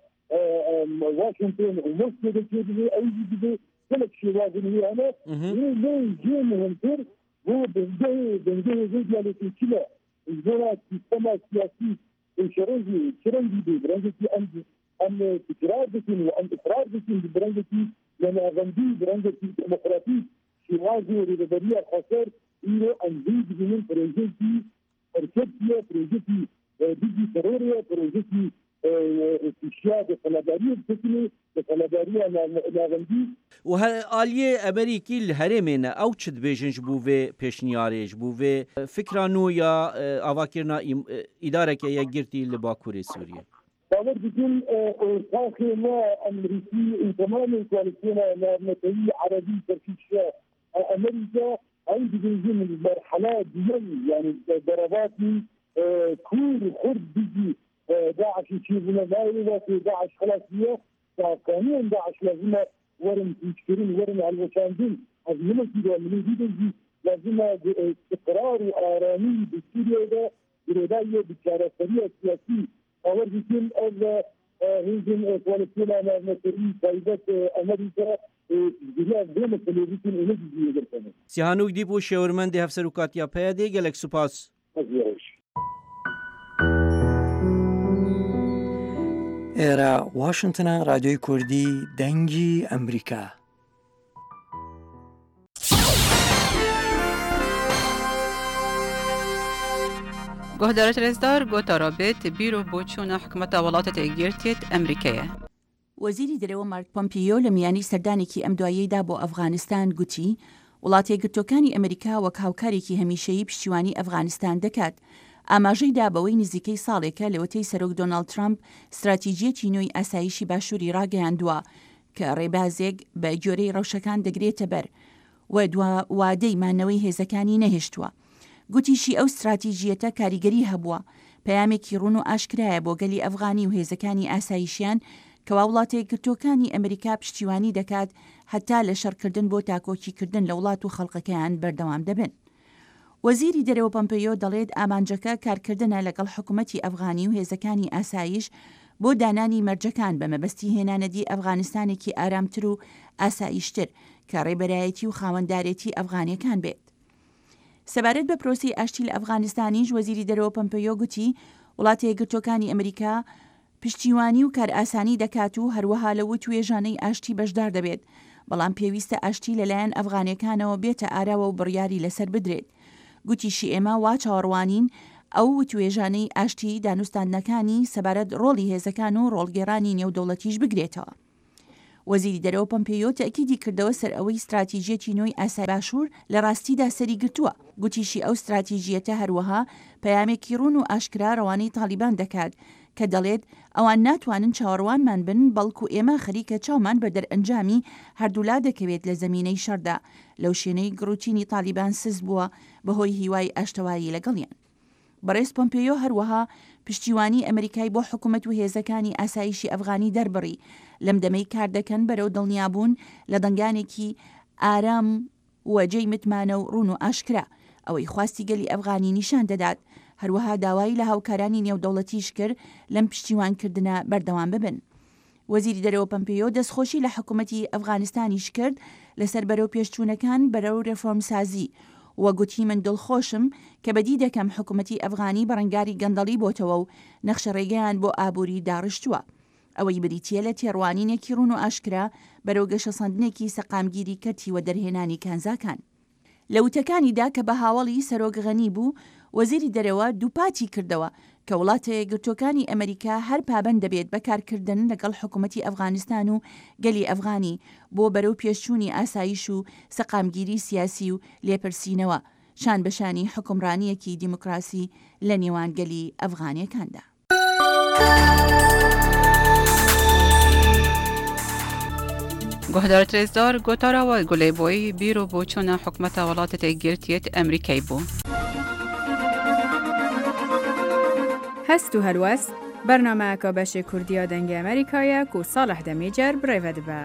واشنطن وموسكو كده أي شيء كل شيء لازم هي أنا ليه جي مهمتر هو بنجي بنجي زي اللي في كلا الزنا السيستم السياسي الشرعي الشرعي برنجة أن أن تكرار بسين وأن إقرار بسين برنجة لما غندي برنجة ديمقراطية شواذ وريبريا خسر إلى أن زيد من برنجة أركبية برنجة بيجي تروريا برنجة استشهاد الخلابارية بسكني الخلابارية لاغندي وهالآلية أمريكي الهرمين أو تشد بيجنج بوفي بيشنياريج بوفي فكرانو يا أواكرنا إدارة يا جرتي لباكوري سوريا باور بكل أوساخي ما أمريكي تمام الكواليسيونا نتوي عربي تركيشيا أمريكا عندي بيجين المرحلة دي يعني ضرباتي كل خرد بيجي داعش يشيبنا مايلة في داعش خلاص هي فقانون داعش لازم ورم يشكرون ورم على الوشاندين هذه من كده من جديد لازم استقرار وآرامي بسوريا ده بريداية بالكارثية السياسية أول بيكون هذا هيجن كواليسيونا مثلي كايبة أمريكا جزاء دم التلفزيون الإنجليزي يقدرون. سيهانوك ديبو شاورمان ده هفسروكات يا بيادي جالك سوباس. ئێرە واشنگتنە رادیۆی کوردی دەنگی ئەمریکا. گهدارت رزدار گوتا رابط بیرو بوچون حکومت ولات تأگیرتیت ئەمریکایە. وەزیری دەرەوە مارک پۆمپیۆ لە میانی سەردانێکی ئەم دواییەدا بۆ ئەفغانستان گوتی وڵاتە یەکگرتووەکانی ئەمریکا وەک هاوکارێکی هەمیشەیی پشتیوانی ئەفغانستان دەکات. ئاماژەی دابەوەی نزیکەی ساڵێکە لەوەتەی سەرۆک دۆناڵد ترامپ استراتیژیەتی نوێی ئاسایشی باشووری ڕاگەیاندووە کە ڕێبازێک بە گۆرەی ڕەوشەکان دەگرێتە بەر و دوا وادەی مانەوەی هێزەکانی نەهێشتووە. گوتیشی ئەو استراتیژیەتە کاریگەری هەبووە، پەیامێکی ڕوون و ئاشکرایە بۆ گەلی ئەفغانی و هێزەکانی ئاسایشیان کەوا وڵاتە یەکگرتووەکانی ئەمریکا پشتیوانی دەکات هەتا لە شەڕکردن بۆ تاکۆکیکردن لە وڵات و خەڵکەکەیان بەردەوام دەبن. وەزیری دەرەوە پۆمپیۆ دەڵێت ئامانجەکە کارکردنە لەگەڵ حکوومەتی ئەفغانی و هێزەکانی ئاسایش بۆ دانانی مەرجەکان بە مەبەستی هێنانەدی ئەفغانستانێکی ئارامتر و ئاسایشتر کە ڕێبەرایەتی و خاوەندارێتی ئەفغانیەکان بێت. سەبارەت بە پرۆسی ئاشتی لە ئەفغانستانیش وەزیری دەرەوە پۆمپیۆ گوتی وڵاتە یەکگرتووەکانی ئەمریکا پشتیوانی و کار ئاسانی دەکات و هەروەها لەوە توێژانەی ئاشتی بەشدار دەبێت، بەڵام پێویستە ئاشتی لەلایەن ئەفغانیەکانەوە بێتە ئاراوە و بڕیاری لەسەر بدرێت. گوتیشی ئێمە وا چاوەڕوانین ئەو توێژانەی ئاشتی دانوستاندنەکانی سەبارەت ڕۆڵی هێزەکان و ڕۆڵگێڕانی نێودەوڵەتیش بگرێتەوە. وەزیری دەرەوە پۆمپیۆ تەکیدی کردەوە سەر ئەوەی استراتیژیەتی نوێی ئاسای باشوور لە ڕاستیدا سەری گرتووە. گوتیشی ئەو استراتیژیەتە هەروەها پەیامێکی ڕوون و ئاشکرا ڕەوانەی تالیبان دەکات کە دەڵێت ئەوان ناتوانن چاوەڕوانمان بن، بەڵکو ئێمە خەریکە چاومان بە دەرئەنجامی هەردوولا دەکەوێت لە زەمینەی شەردا لەو شوێنەی گڕوچینی تالیبان سز بووە بەهۆی هیوای ئاشتەوایی لەگەڵیان. بەڕێز پۆمپیۆ هەروەها پشتیوانی ئەمریکای بۆ حکوومەت و هێزەکانی ئاسایشی ئەفغانی دەربڕی لەم دەمەی کار دەکەن بەرەو دڵنیابوون لە دەنگانێکی ئارام وەجێی متمانە و ڕوون و ئاشکرا ئەوەی خواستی گەلی ئەفغانی نیشان دەدات، هەروەها داوای لە هاوکارانی نێودەوڵەتیش کرد لەم پشتیوانکردنە بەردەوام ببن. وەزیری دەرەوە پۆمپیۆ دەستخۆشی لە حکوومەتی ئەفغانستانیش کرد لەسەر بەرەو پێشچوونەکان بەرەو ڕێفۆرمسازی وەگوتی من دڵخۆشم کە بەدی دەکەم حکوومەتی ئەفغانی بەڕنگاری گەندەڵی بۆتەوە و نەخشە ڕێگەیان بۆ ئابووری داڕشتووە. ئەوەی بریتیە لە تێڕوانینێکی ڕوون و ئاشکرا بەرەو گەشە سەندنێکی سەقامگیری کەرتی وە دەرهێنانی کانزاکان. لە وتەکانیدا کە بە هاوڵی سەرۆکغەنی بوو، وەزیری دەرەوە دووپاتی کردەوە کە وڵاتە یەکگرتووەکانی ئەمریکا هەر پابەند دەبێت بەکارکردن لەگەڵ حکوومەتی ئەفغانستان و گەلی ئەفغانی بۆ بەرەو پێشچوونی ئاسایش و سەقامگیری سیاسی و لێپرسینەوە، شان بەشانی حکومڕانیەکی دیموکراسی لە نێوان گەلی ئەفغانیەکاندا. گۆهدارت رێزدار گۆتاراوە گولەیبۆی بیرۆ بۆ چۆنە حکومەتە وڵاتە گرتیت ئەمریکای بوو. هەست و هەلوەست بەرنامەکە بەشی کوردیە دەنگی ئەمریکایە و ساڵح دەمیجەر برێڤە دەبە.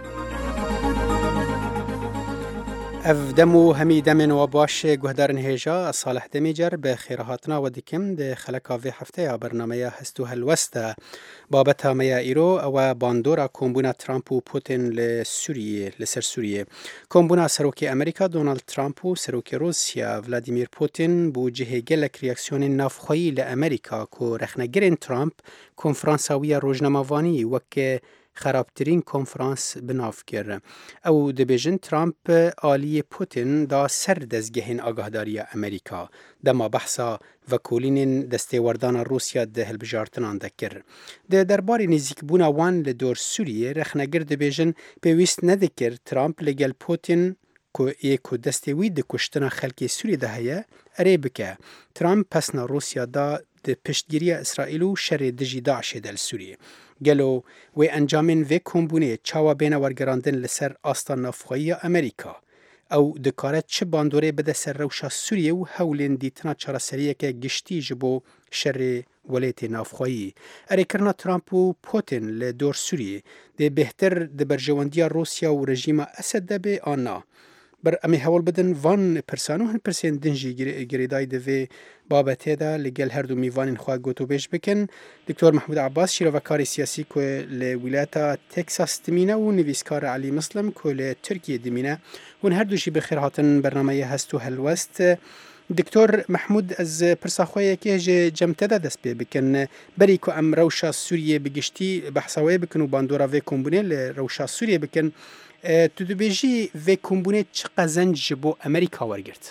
ئەف دەم و هەمی دەمێنەوە باشێ گوهدارن هێژا ساڵح دەمیجەر بە خێرەهاتنەوە دیکەم دە خەلەکاوێ هەفتەیە بەرنامەیە هەست و هەلوەستە بابەتامەیە ئیرۆ ئەوە باندۆرا کۆمبوونە ترامپ و پوتین لە سووریە لەسەر سووریە. کۆمبوونە سەرۆکی ئەمریکا دۆناڵد ترامپ و سەرۆکی رووسیا ڤلادیمیر پوتین بوو جهێگەلێک ریاکسیۆنی نافخۆیی لە ئەمریکا و ڕێخنەگرên ترامپ کۆنفرانساویە ڕۆژنەمەوانی وەکێ خراپترین کۆنفرانس بناف کرد. ئەو دەبێژن ترامپ ئالیە پوتین دا سەر دەستگەهێن ئاگاهداریە ئەمریکا دەما بەحسا ڤەکۆلینên دەستێوەردانە رووسیا دە هەلبژارتنان دەکرد. دە دەرباری نزیکبوونا وان لە دۆر سووریە ڕێخنەگر دەبێژن پێویست نەدەکرد ترامپ لەگەل پوتین یەک و دەستێوی دەکوشتنە خەلکی سووریدا هەیە ئەرێ بکە. ترامپ پەسنە رووسیادا د پشتگیریە ئیسرائیل و شەرێ دژی داعشێ دەل سووریە. گەلۆ وێ ئەنجامên vê کومبونê çawa bêne wergerandin li ser asta navxweyiya Amerîka. Ew dikare çi bandorê bide ser rewşa Sûriyê û hewlên dîtina çareseriyeke giştî ji bo şerê welêtê navxweyî. Erêkirina Trump û Putin li dor Sûriyê dê bêhtir di berjewendiya Rûsya û rejîma Esed de bê an na. Ber em ê hewl bidin van pirsan û hin pirsên din jî girêdayî di vê babetê de li gel her du mîvanên xwe gotûbêj bikin. Diktor Mahmud Abbas şîrovekarê siyasî ku li wîlayeta Texas dimîne û nivîskar Elî Muslim ku li Tirkiye dimîne hûn her du jî bi xêr hatin bernameyê hest û helwest. Diktor Mahmud ez pirsa xwe yekê ji cem te de dest pê bikin berî ku em rewşa Sûriyê bi giştî behsa wê bikin û bandora vê kombûnê li rewşa Sûriyê bikin. Tu dibêjî vê kombûnê çi qezenc ji bo Amerîka wergirt?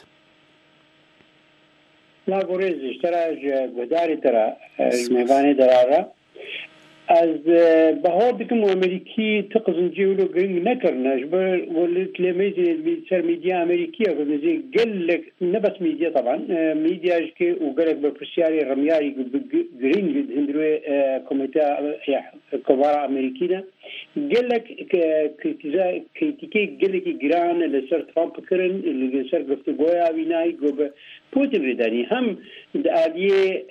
ناگوڕێزی شتەرا گۆداری ترە ژمێوانی دەرارە از بهار دکم امریکی تقزن جیولو گرینگ نکرناش بر ولت لميزي سر ميديا امريكيه وزي قال لك نبت ميديا طبعا ميديا كي وقال لك بالفرسياري رمياري جرينج هندرو كوميتا كبار امريكيه قال لك كريتيزا كريتيكي قال لك جران لسر ترامب كرن اللي سر قفتقويا بيناي جوب بوتين رداني هم داليه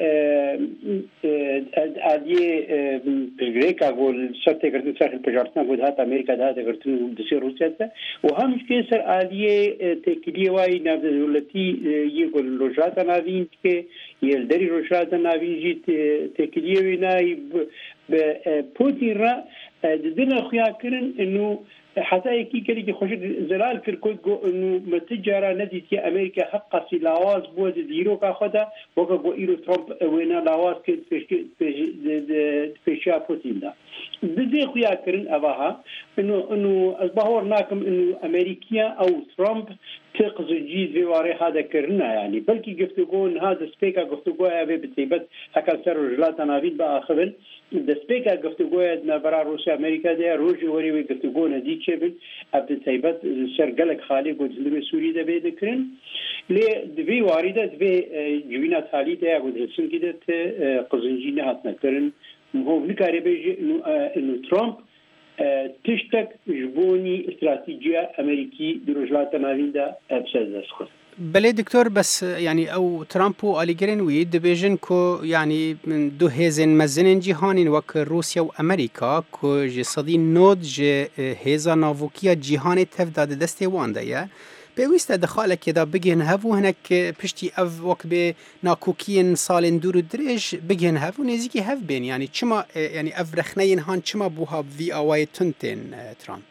داليه بالغريكا قول سرت قرد سر البجارتنا قد هات امريكا ده قرد دسي روسيا وهم كيسر آلية تكلية واي نافذ دولتي يقول روجات نافين كي يلدري روجات نافين جيت تكلية ويناي بوتين را دنا خيا كرن إنه حتى يكي كلي خوش زلال كركود جو إنه متجارة نديتي أمريكا حق سلاواز بود ديرو كأخذها وكجو إيرو ترامب وينا لاواز كت فيش فيش بوتين ده بدي خويا كرن أباها إنه إنه أصبحوا ناكم إنه أمريكيا أو ترامب تقصد جيد في واري هذا كرنا يعني بلكي قفتقون هذا سبيكا قفتقوها بتيبت هكذا سر رجلات نافيد بآخرين دسبيكا قفتقوها نبرا روسيا أمريكا ده روجي وريوي قفتقون هدي تشبل بتيبت سر قلق خالق ودلوي سوري ده بيدكرن لي دبي واردة دبي جوينات حالي ده قد هلسن كده قزنجينا هاتنا كرن هو نكاري بيجي إنه إنه ترامب تشتك جبوني استراتيجية أمريكي دروجلات نافين ده بساز أسخص بله دكتور بس يعني او ترامب و آلی گرینوی دبیجن کو يعني دو هزن مزنن جهانین وک روسیا و امریکا کو جسدی نود ج هزا ناوکیا جهان تفداد دسته وانده یا بویست دخاله که دا بگین هفو هنک پشتی او وک به ناکوکین سالن دور درش بگین هفو نزیکی هف بین يعني چما يعني اف رخنین هان چما بوها في آوای تنتين ترامب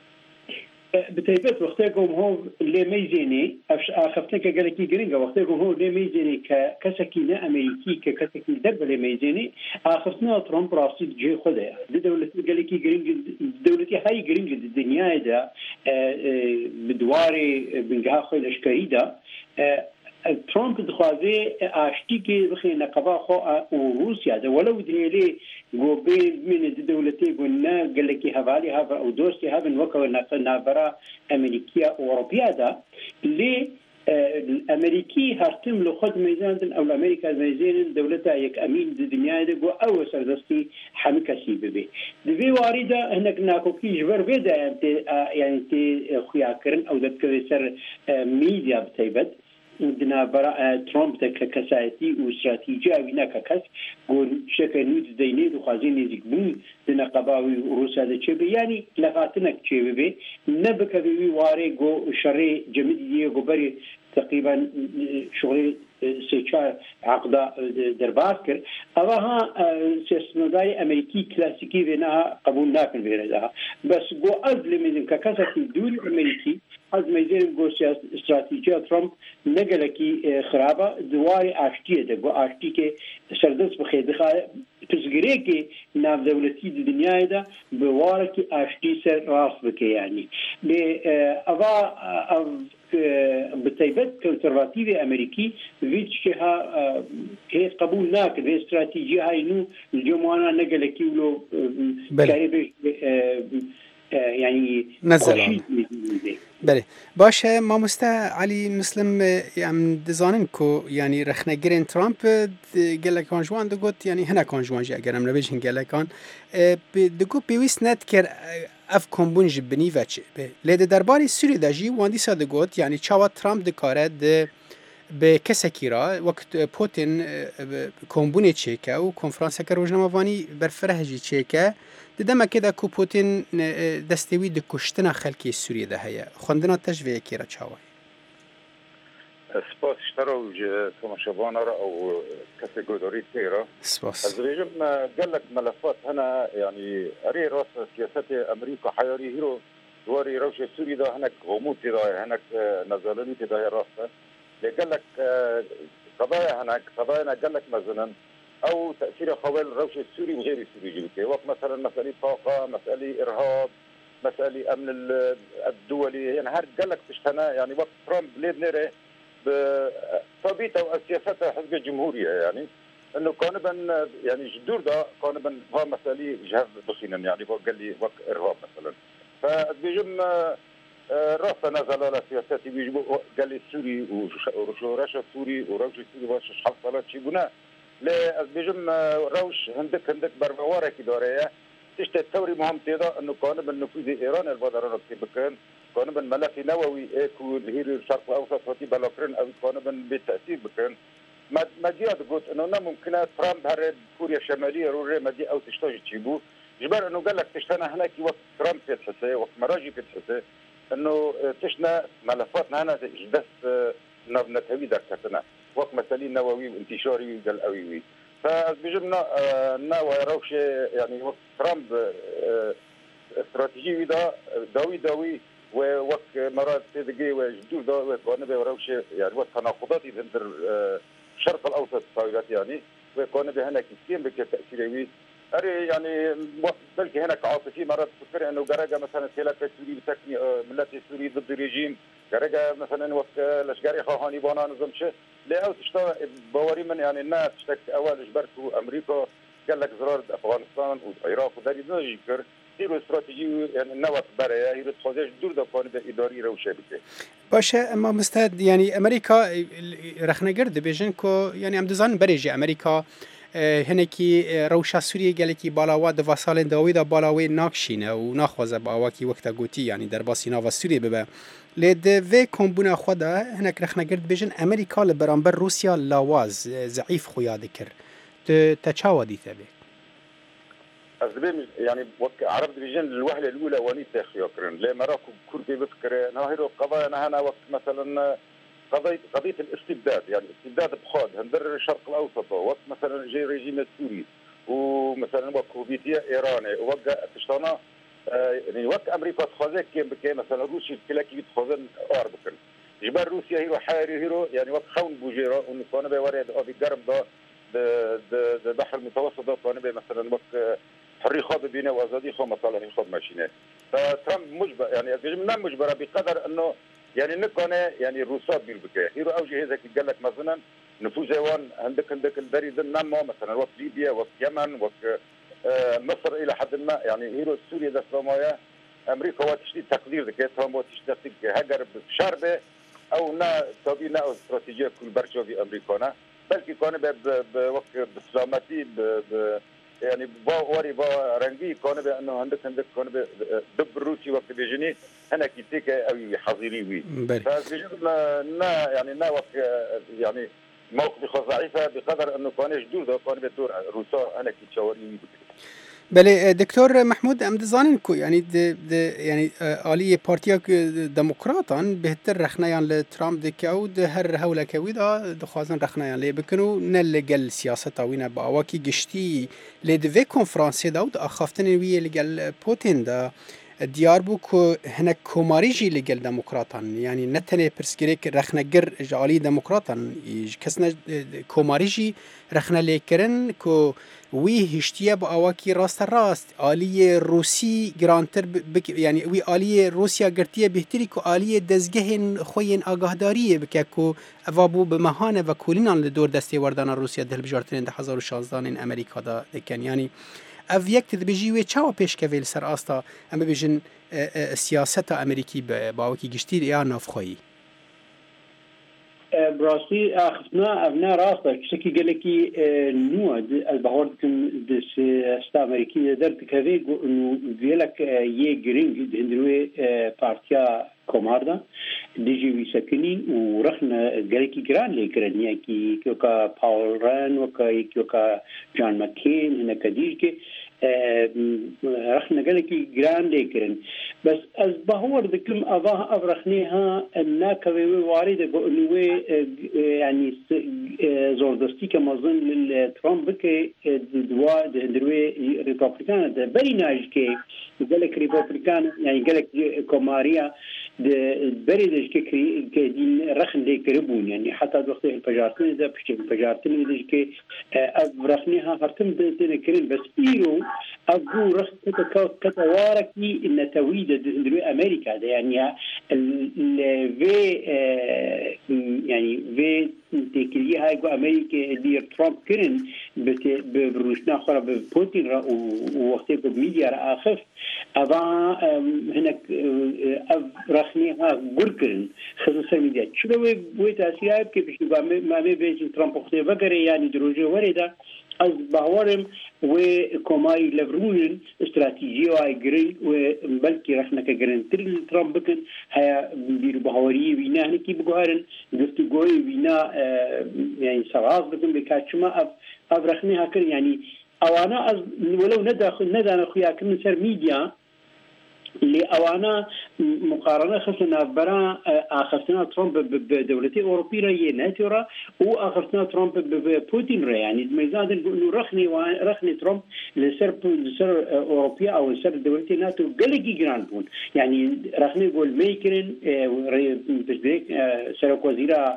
بتيبت وقتكم هو اللي ميزيني أخفتك قال لك جرينجا وقتكم هو اللي ميزيني كسكينة أمريكي كسكينة دب اللي ميزيني أخفتنا ترامب راسي جي خدها دولة قال لك جرينجا دولتي هاي جرينجا الدنيا ده بدواري بنجها خيل أشكالي ده ترامب دخوازه آشتی که بخی نقبا خو روسیا ده ولو دهیلی گو بین من دولتی گونا گلکی حوالی ها او دوستی ها بن وکو نابرا امریکیا و اوروپیا ده لی الامریکی هرتم لخد میزاندن او الامریکا میزاندن دولتا یک امین دنیا ده گو او سردستی حمی کسی ببی دوی وارده هنک ناکوکی جبر بیده يعني تی خویا کرن او دبکوی سر میدیا بتیبت عندنا برا ترامب ككساتي واستراتيجية وينا ككس قول شكل نود ديني وخازين يزكبون دنا قباوي روسيا ده شيء يعني لغاتنا شيء بي نبكة بي واري جو شري جميل جو بري تقريبا شغل سيشار عقدة درباسكر أباها سياسة أمريكي كلاسيكي بينها قبول ناكن بيردها بس جو أزل من ككساتي دول أمريكي از میزان گوشت استراتژی ترامپ نگلکی خرابه دواری آشتیه ده گو آشتی که سردست بخیر دخواه تزگیره که ناف دولتی دنیای ده بواره که آشتی سر راست بکه یعنی به اوا بتیبت کنسرواتیو امریکی ویچ که ها هی قبول ناکد به استراتژی های نو الجمعانه نگلکی ولو قریب يعني نزل بله باشه ما مستا علي مسلم يعني دزانن كو يعني رخنا جرين ترامب قال لك كان جوان دقوت يعني هنا كان جوان جا اگر امنا بيجن قال لك كان دقو بيويس نتكر اف كومبون جبني وچ لده درباري سوري داجي واندي صدقوت يعني چاوا ترامب دكارد به کسی را وقت پوتین کمبونی چیکه و کنفرانس که روزنامه‌وانی برفرهجی چیکه دیدم که دا کو پوتین دستوی د کشتن خلکی سوریه ده هيا خوندنا تجویه کی را چاوی سپاس اشتراو تماشاوان را او کسی گوداری تیرا سپاس از رجم قال لك ملفات هنا يعني اري راس سياسات امريكا حياري هيرو دواري روش سوري ده هناك غموض ده هناك نزلني ده راسه قال لك قضايا هناك قضايا قال لك مثلا او تاثير خوال الروش السوري وغير السوري جوتي وقت مثلا مساله طاقه مساله ارهاب مساله امن الدولي يعني هر قال لك تشتنا يعني وقت ترامب ليد نيره بطبيعته والسياسات حزب الجمهوريه يعني انه كانبا يعني جدور ده كانبا هو مسالي جهاز بخينا يعني قال لي وقت ارهاب مثلا فبيجم راسا نزل على سياساتي بيجيبوا قال لي السوري ورشا السوري وروج السوري واش شحال صارت شي بناء لا بيجم روش هندك هندك بربواره كي دوريه تشتى الثوري مهم تيدا انه كانبا النفوذ ايران البدر كان كانبا ملف نووي اكو هير الشرق الاوسط وتي بلاكرين او كانبا بالتاثير بكان ما ما دياد قلت انه ممكن ترامب هرب كوريا الشماليه روري ما دي او تشتاج تجيبو جبر انه قال لك تشتنا هناك وقت ترامب في الحساء وقت مراجي في الحساء انه تشنا ملفاتنا هنا جدس نتهوي ذكرتنا وقت مسالي نووي وانتشاري قال فبيجمنا ناوي روش يعني وقت ترامب استراتيجي دا داوي داوي ووقت مرات تدقي وجدود دا وكانبه وروش يعني وقت تناقضات يذندر الشرق الاوسط صايرات يعني وكانبه هناك كثير بكتاثيري اري يعني بلكي هناك عاطفي مرات تفكر انه قرقه مثلا سلاك السوري بتكني ملت السوري ضد الرجيم قرقه مثلا وقت الاشقاري خاهاني بانا نظام شيء لا او تشتغل بواري من يعني الناس تشتك اول اجبرتوا امريكا قال لك زرار افغانستان والعراق وداري ذكر هيرو استراتيجي يعني نوع برا هيرو تخوزش دور دكان اداري روشه بك باشه اما مستعد يعني امريكا رخنا قرد بيجن كو يعني ام دزان بريجي امريكا هنکی روشا سوریه گلی کی بالاوا دو سالن داوی دا بالاوی ناکشینه و ناخوازه با واکی وقت گوتی یعنی در باسینا و سوریه ببه لید و کمبونا خدا هنک رخنا گرد بیجن امریکا لبرانبر روسیا لاواز ضعیف خویا دکر تچاوا دی تبه أسباب يعني عرب ديفيجن الوهلة الأولى ونيت خياكرن لا مراكب كردي بفكر ناهرو قضايا نهانا وقت مثلا قضية قضية الاستبداد يعني استبداد بخاد هندر الشرق الأوسط وقت مثلا جاي ريجيم السوري ومثلا وقت هوبيتيا إيراني وقت تشتانا يعني وقت أمريكا تخوزك كيم بكي مثلا روسيا كلاكي بتخوزن أربكن جبال روسيا هيرو حاري هيرو يعني وقت خون بوجيرا ونكون بورد أبي قرب ده ده البحر المتوسط ده كان مثلا وقت حرية خاض بينا وأزادي خو مصالح خاض ماشينه فترامب مجبر يعني أجمعنا مجبرة بقدر إنه يعني نكونه يعني الروسات بيلبكيه هيرو أوجه هذا قال لك مثلا نفوذ وان عندك عندك البريد النمو مثلا وقت ليبيا وقت اليمن وقت آه مصر إلى حد ما يعني هيرو سوريا ده سلامايا أمريكا وتشتي تقدير ذكيت هم وتشتي هجر بشربه أو نا تبي نا استراتيجية كل برشة في أمريكانا بلكي كانوا بوقت بسلامتي ب يعني باوري با رنگي كانوا بأنه عندك عندك كانوا دب روسي وقت بيجني أنا كيتيك أو حظيري وي فبيجنا نا يعني نا وقت يعني موقف ضعيفة بقدر أنه كان يجدور ده كان بدور روسا أنا كيتشاوري وي بله دكتور محمود ام دزانن کو يعني د د يعني آلی پارتیا دموکراتان بهتر رخنیان ل ترامپ دکاو د هر هوله کوي دا د خوازن رخنیان ل بکنو نه لګل سیاست او نه با واکی گشتي ل د و کنفرانس دا د اخافتن وی لګل پوتين دا دیار بو کو هناك کوماریجی لګل دموکراتان يعني نتنه پرسکریک رخنګر جالي دموکراتان کسنه کوماریجی رخنه لیکرن کو وی هشتیه با اواکی راست راست آلیه روسی گرانتر بک یعنی وی آلیه روسیا گرتیه بهتری کو آلیه دزگهن خوین آگاهداریه بک کو اوابو بمهانه و کولینان لدور دستی وردان روسیا دل بجارترین ده هزار و شازده این امریکا دا دکن یعنی او یک تدبیجی وی چاو پیش کویل سر آستا اما بیجن سیاست امریکی با اواکی گشتیر یا نافخویی براسي اخذنا ابنا راسك شكي قال لك نود البهوردكم دس استا امريكيه درت كافي انه بيلك يي جرينج هندروي بارتيا كوماردا دي جي وي سكنين ورخنا قال لك جران لي كرنيا كي كوكا باول ران وكا كوكا جان ماكين هنا كديجكي رخنا قال لك جران ليكرن بس از بهور دكم اباه ابرخنيها انك وارده بانه يعني زوردستي كمظن للترامب كي دوا دروي ريبابليكان ده بيناج كي قال لك ريبابليكان يعني قال لك كوماريا بريدج كي كدين رخن لي كربون يعني حتى وقت الفجارتين ده بشكل الفجارتين دي كي ابرخنيها هرتم بين كرين بس بيرو أبو رخ كتواركي إن تويد دندري أمريكا ده يعني ال في يعني في تكلي هاي جو أمريكا اللي ترامب كرن بروشنا خرا ببوتين ووقتها بميديا آخر أبا هناك رخنيها جوركرن خصوصا ميديا شو ويتاسياب كيف يشتغل ما بيجي ترامب وقتها بقري يعني دروجة ورده از باورم و كوماي لفرون استراتيجية واي جري وبلكي رحنا كجرين تري ترامب بكن هيا بيرو بهوري وينا هنكي بجوهرن جفتي جوي وينا يعني سراز بكن بكاتشما أف أفرخني هكذا يعني أوانا از ولو ندخل ندانا خويا كن سر ميديا اللي أوانا مقارنة خصنا برا آخرتنا ترامب بدولتي أوروبية هي ناتورا وآخرتنا ترامب ببوتين رأي يعني ميزان إنه رخني رخني ترامب لسر لسر أوروبية أو لسر دولتي ناتو قلقي جران بون يعني رخني يقول ميكرن بسبيك سرق وزيرة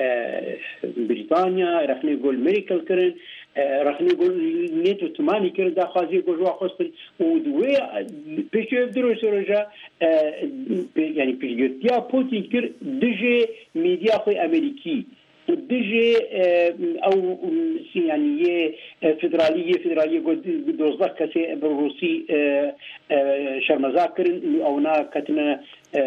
بريطانيا رخني يقول ميريكل كرن رخني يقول نيتو تماني كرن دا خازي يقول جوا خصن ودوي بيش يبدروا سرجة يعني بيجتيا بوتين كر دجي ميديا خوي أمريكي دجي أو يعني فدرالية فدرالية قد دوزدك كسي بالروسي شرمزاكر أو نا كتنا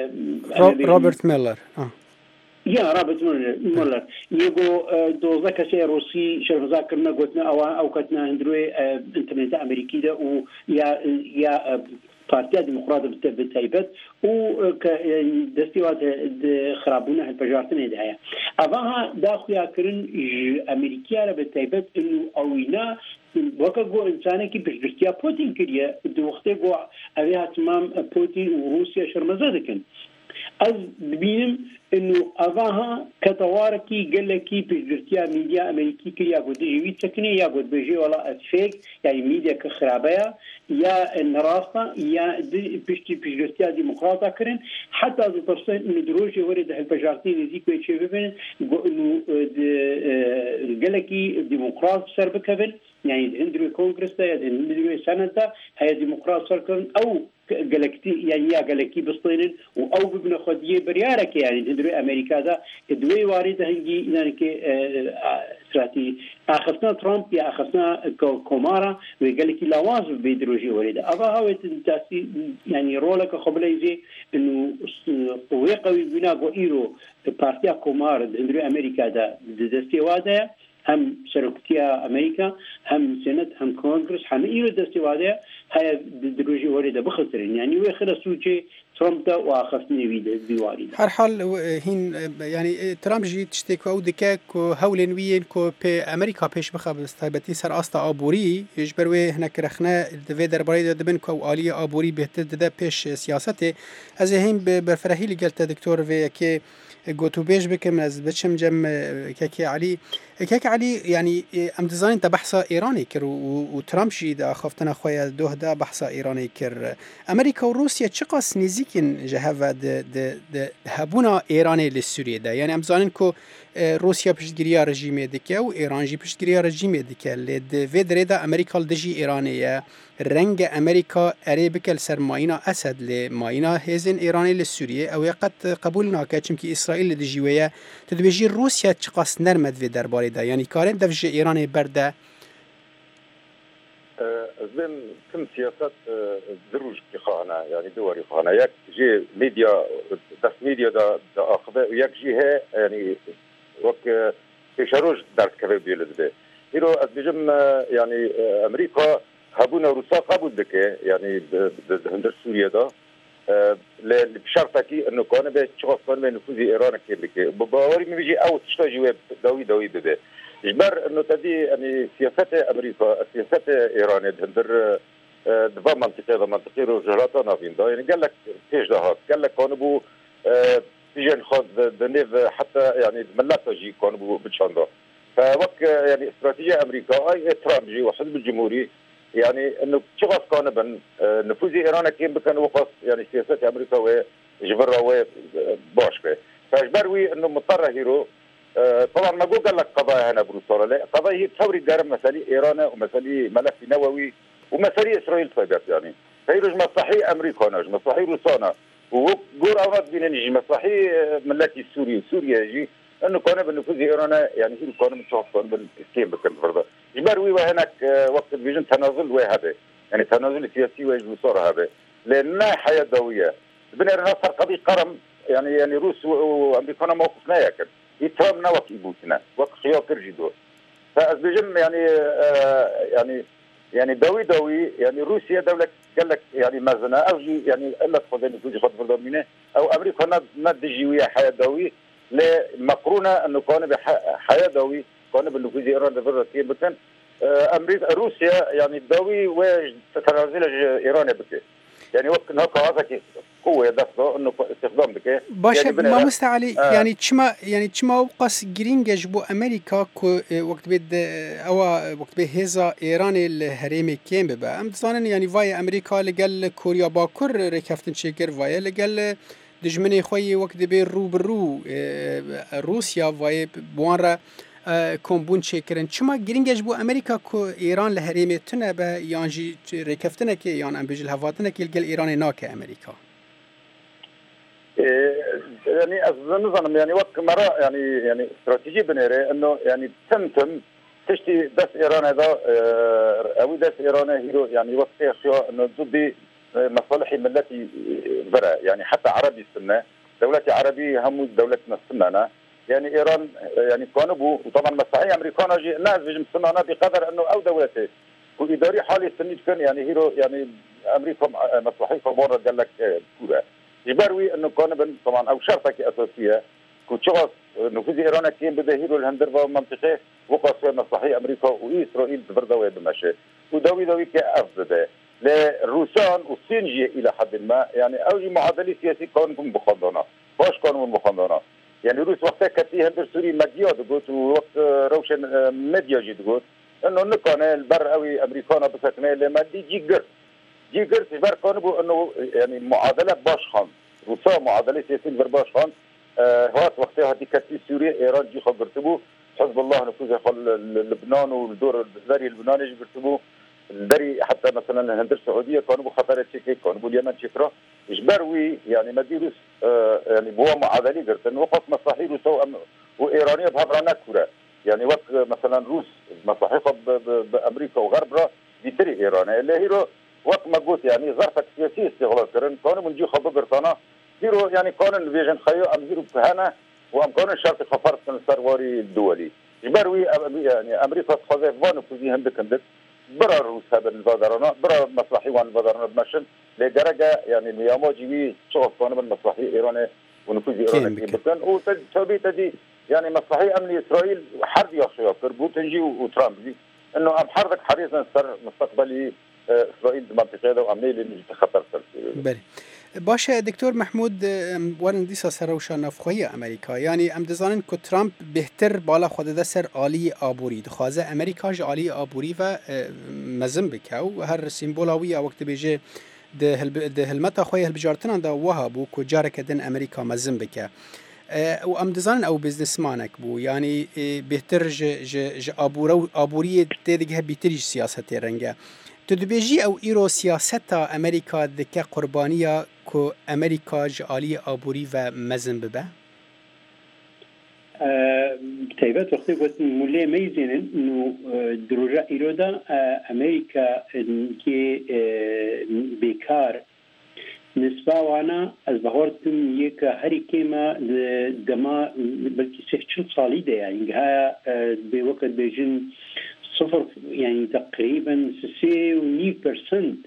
روبرت ميلر آه. يا رابط مولر يجو دوزا كسي روسي شرفزاكرنا قلتنا أو أو كتنا هندروي انترنت أمريكي ده ويا يا بارتيا ديمقراطية بالتايبت و دستيوات خرابونا البجارتنا دهيا أباها داخل يكرن أمريكية بالتايبت إنه أوينا وقت جو إنسانه كي بيشتري بوتين كريه دوقته جو أبيها تمام بوتين وروسيا شرمزة ذكن از ببینم انه اواها كتواركي قال لكي بجرتيا ميديا امريكي كريا قد جويت سكني يا قد بيجي ولا فيك يعني ميديا كخرابيا يا النراسة يا بيشتي بجرتيا ديمقراطة كرن حتى هذا تصل انه دروجي ورد هالبجارتين ذيك ويتشوفين انه قال لكي ديمقراط سربكبن يعني هندري كونغرس ده هندري سنة هي ديمقراط سركن او جالكتي يعني يا جالكتي بسطينن أو ببنا خديه بريارك يعني هندري أمريكا ده دوي وارد هنجي يعني ك استراتيجي أخذنا ترامب يا أخذنا كومارا وجالكتي لواز بيدروجي ورد أبا هو تأسي يعني رولك قبل زي إنه قوي قوي بنا قويرو بارتيا كومارا هندري أمريكا ده دستي واده هم سرقتيا أمريكا هم سنت هم كونغرس هم إيرو دستيواده هاي دروجي ورده بخسرين يعني ويخلصوا شيء ترامب ده وآخرتني بيد بيوارده هر حال هين يعني ترامب جي تشتكي أو دكاك هولن وين كو بي أمريكا بيش بخا بستايبتي سر أستا أبوري يجبروه هناك رخنا في درباري دبن كو آلية أبوري بهتد ده بيش سياسته از هين برفرهي اللي قلت دكتور في كي قوتو بيش بكم از بتشم جم كاكي علي كاكي علي يعني ام ديزاين تبحثا ايراني كر وترامب جي دا خفتنا خويا دوه دا بحثا ايراني كر امريكا وروسيا تشقص نزيكن جهاف د د هبونا ايراني للسوريا دا يعني ام زانن كو روسيا بشتگیری رژیم دکه و ایران جی پشتگیری رژیم دکه لد في دريدا امريكا دجی ایرانیه رنگ امريكا اری بکل سرماینا اسد لماینا هزن ایرانی لسوریه او قد قبول ناکه چمکی اسرائیل دجی ویا تدبیجی روسیا چقاس نرمد في درباره دا يعني كارن دفج ایرانی برده زين كم سياسات دروج في خانه يعني دوري خانه ياك جي ميديا داس ميديا دا دا اخذ ياك جي هي يعني وك تشاروج دارت كبير بيلد به يرو ادجم يعني امريكا هابونا روسا قبول دكه يعني هند سوريا دا بشرطكي انه كان به تشوف كان من نفوذ ايران كيبك بباوري بيجي او تشتاجي دوي دوي به إجبار إنه تدي يعني سياسات أمريكا سياسات إيران هندر دفاع منطقي هذا منطقي رجالات نافين ده يعني قال لك إيش ده قال لك كانوا بو تيجي خذ دنيف حتى يعني ملاك جي كانوا بو بتشاندا فوق يعني استراتيجية أمريكا أي ترامب جي وحزب الجمهوري يعني إنه شغف كان بن نفوذ إيران كيم بكن وقص يعني سياسات أمريكا وجبرها وباش به فإجبار وي إنه مضطر هيرو طبعا ما قال لك قضايا هنا بروتورا لا قضايا هي تصوري دار مسألة إيران ومسألة ملف نووي ومساري اسرائيل طيبات يعني هيروج مصلحي امريكا نج مصلحي روسانا وقور اوراد بين نجي مصلحي ملاتي سوري سوريا يجي انه كان بالنفوذ ايران يعني هي كان متشوف بالكيم بكل فرضه جبار وي هناك وقت الفيجن تنازل وهذا يعني تنازل سياسي وصار هذا لان حياه ضويه بنر نصر قضيه قرم يعني يعني روس وامريكا موقفنا ياكل يتهمنا وقت يبوتنا وقت خيار كرجدو فازبيجن يعني آه يعني يعني دوي دوي يعني روسيا دوله قال لك يعني مازنا او يعني الا تفضل توجي خط فرض او امريكا ندجي ويا حياه دوي لمقرونه انه كان بحياه دوي كان بالنفوذ ايران ضد بكن امريكا روسيا يعني الدوي وتتنازل ايران بك يعني وقت هكا هذا قوه يدفعه انه استخدام بك باشه يعني ما مستعلي آه. يعني تشما يعني تشما وقص جرينجاج بو امريكا كو وقت بيد او وقت به هزا ايران الهريمي كيم ببا ام تصانن يعني فاي امريكا لقال كوريا باكور ركفتن شكر فاي لقال دجمني خوي وقت بي رو برو روسيا فاي بوانرا كومبون شكرن شما جرينجاج بو امريكا كو ايران لهريمي تنه با يانجي ركفتنه كي يعني ام بيجل هفاتنه كي لقال ايران ناك امريكا يعني أظن يعني وقت مرة يعني يعني استراتيجية بنيرة إنه يعني تمتم تشتي دس إيران هذا أو دس إيران هيرو يعني وقت يخشى إنه ضد مصالح ملتي برا يعني حتى عربي السنة دولة عربي هم دولتنا السنة يعني إيران يعني كانوا بو وطبعا مصلحي أمريكانا جي الناس بيجي السنة بقدر إنه أو دولته وإداري حالي السنة كان يعني هيرو يعني أمريكا مصلحي فمرة قال لك كورة يبروي انه كان طبعا او شرطه اساسيه كتشوف نفوذ ايران كان بده هيرو الهندرفا منطقه وقف مصلحي امريكا واسرائيل ببردوي بمشي ودوي دوي كافضل للروسان والصين الى حد ما يعني اوجي معادله سياسيه كانوا بخندنا باش كانوا بخندنا يعني روس وقتها كتي هندر سوري مديا دغوت وقت روشن ميديا جي دغوت انه نكون البر قوي امريكانا بسكنه لما دي جيجر جيجر تبر كانوا انه يعني معادله باش خان روسا معادله سياسيه بر باش خان هات وقتها دي كتي سوريا ايران جي خبرتبو حزب الله نفوذ لبنان والدور الدري اللبناني جبرتبو الدري حتى مثلا الهند السعوديه كانوا بخطر تشيكي كانوا باليمن شكرا اجبروي يعني مديروس آه يعني بوا معادله قلت انه وقف مصلحي روسا وايرانيه بهبرانا كوره يعني وقت مثلا روس مصلحتها بامريكا وغربها بيتري ايران اللي هي وقت ما قلت يعني ظرفك سياسي استغلال كرن كانوا من جي خبر برتانا هيرو يعني كانوا فيجن خيو ام هيرو كهنا وام كانوا شرط خفرت من السرواري الدولي جبروي يعني امريكا تخذ فانو كوزي هندك هندك برا روس هذا البادرنا برا مصلحي وان البادرنا بمشن لدرجه يعني اليوم جيبي شوف كانوا من مصلحي ايران ونفوذ ايران بكن وتبي تدي يعني مصلحي امن اسرائيل حرب يا اخي بوتنجي وترامب انه ام حربك حريصا صار مستقبلي اسرائيل المنطقه ده وامنيه اللي خطر بله باشه دكتور محمود وان دیسا سروشان نفخوی امریکا یعنی ام دزانن که ترامپ بهتر بالا خود ده سر عالی آبوری دخوازه امریکا ج عالی آبوری و مزم بکه و هر سیمبولاوی وقت بیجه ده هلمتا خوی هلبجارتنان ده وهابو که جارک دن امریکا مزم بکه و ام دزانن او بزنسمانک بو یعنی بهتر ج ج ج آبورو آبوری تدیگه بیتری سیاست رنگه تدبیجی او ایرو سیاست امریکا دکه قربانیه که امریکا جعالی آبوری و مزن ببه؟ بتایبت وقتی گفتن موله میزنن انو دروجه ایرو دا امریکا که بیکار نسبه وانا از بغورتم یک هری کما دما بلکی سیخچل سالی ده يعني ها بوقت بيجن صفر يعني تقريبا سي وني برسنت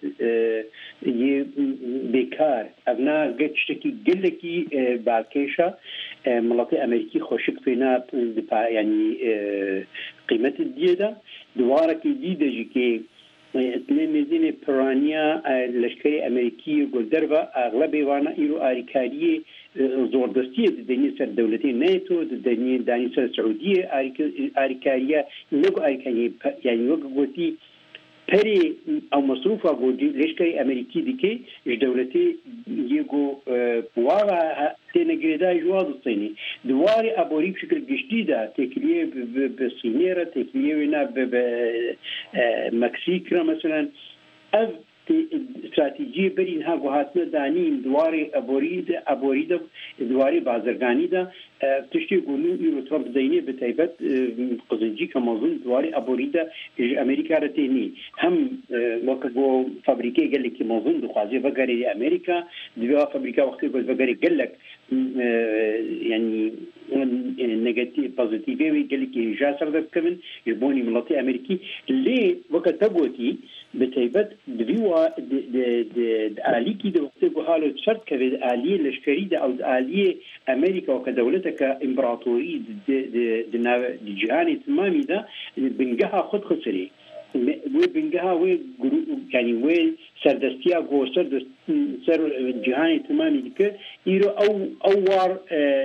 بيكار ابنا قتشتكي قلكي باكيشا ملاقي امريكي خوشك فينا يعني قيمه الديده دوارك ديده جيكي تلميذين برانيا لشكري امريكي قلدربا اغلبي وانا ايرو اريكاريه زوردستيه دني سر دولتين ناتو دني داني سر السعوديه اريكاريه لو اريكاريه يعني وقتي بري او مصروفه قودي لشكري امريكي ديكي دولتي يجو بواغا تنجريدا جواد الصيني دواري ابوري بشكل جديده تكليه بصينيره تكليه هنا بمكسيك مثلا اف استراتیژی برین ها گوهاتنه دانیم دواری ابورید ابورید دواری بازرگانی دا تشتی گونو ایرو ترامپ زینی به تایبت قزنجی کمازون دواری ابورید امریکا رتینی هم وقت بو فابریکه گلی که مازون دخوازی بگری امریکا دویا فابریکه وقتی گوز بگری گلک يعني نيجاتيف بوزيتيفي ويقول لك جاسر ده كمان يبوني ملاطي امريكي ليه وقت تبوتي بتيبت دبيوا د د آلي كي ده وقت بحاله شرط كده آلية لشكري ده أو آلية أمريكا وكدولتك إمبراطورية د د د جهاني تمامي ده بنجها خد خسري وی بنجها وی يعني وی سردستيا جو سردست سر جهاني تمامي دك يرو أو أوار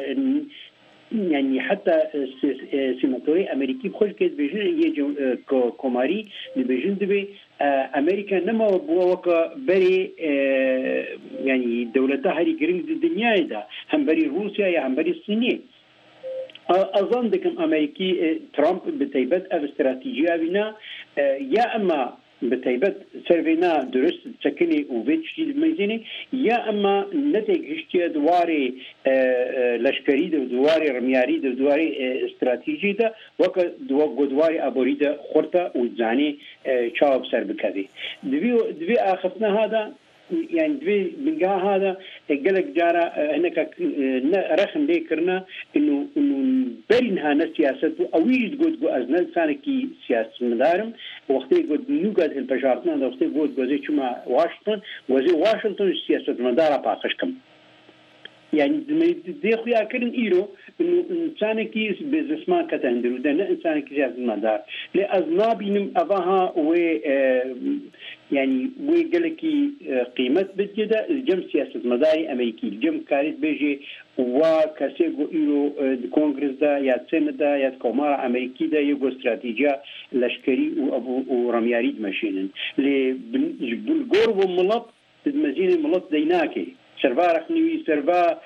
يعني حتى سيناتوري أمريكي بخش كده بيجن يجوا كوماري بيجن دبي أمريكا نما بوقا بري يعني دولتها هري قريب الدنيا ده هم بري روسيا يا هم بري الصين أظن دكم أمريكي ترامب بتيبت أف استراتيجية بنا يا أما بتيبت سيرفينا درست تسكني وفيتش الميزاني يا أما نتيجة اشتيا دواري لشكري دواري رمياري دواري استراتيجي ده وك دواري أبوريدا خرطة وزاني شاب سر بكذي دبي دبي أخذنا هذا يعني دبي بنجاه هذا قالك جارة هناك رخم ذكرنا إنه إنه بينها نسياسة أو يجد قد جو أزنال سانكي سياسة مدارم وقتي قد نوجد البشارتنا وقتي قد جوزي شما واشنطن وزي واشنطن سياسة مدارة باقش كم يعني دي خويا كرن إيرو إنه إنسانكي بزسمان كتهندلو ده نه إنسانكي سياسة مدار لأزنابي نم أباها و يعني ويقلكي قيمة بدجدة الجم سياسة مداري أمريكي الجم كاريس بيجي وكاسيغو إيرو كونغرس دا يا سند دا يا كومارا أمريكي دا يجو استراتيجية لشكري وأبو ورمياري ماشينن لبلغور وملط المزين الملط ديناكي سرفا رخنوي سرفا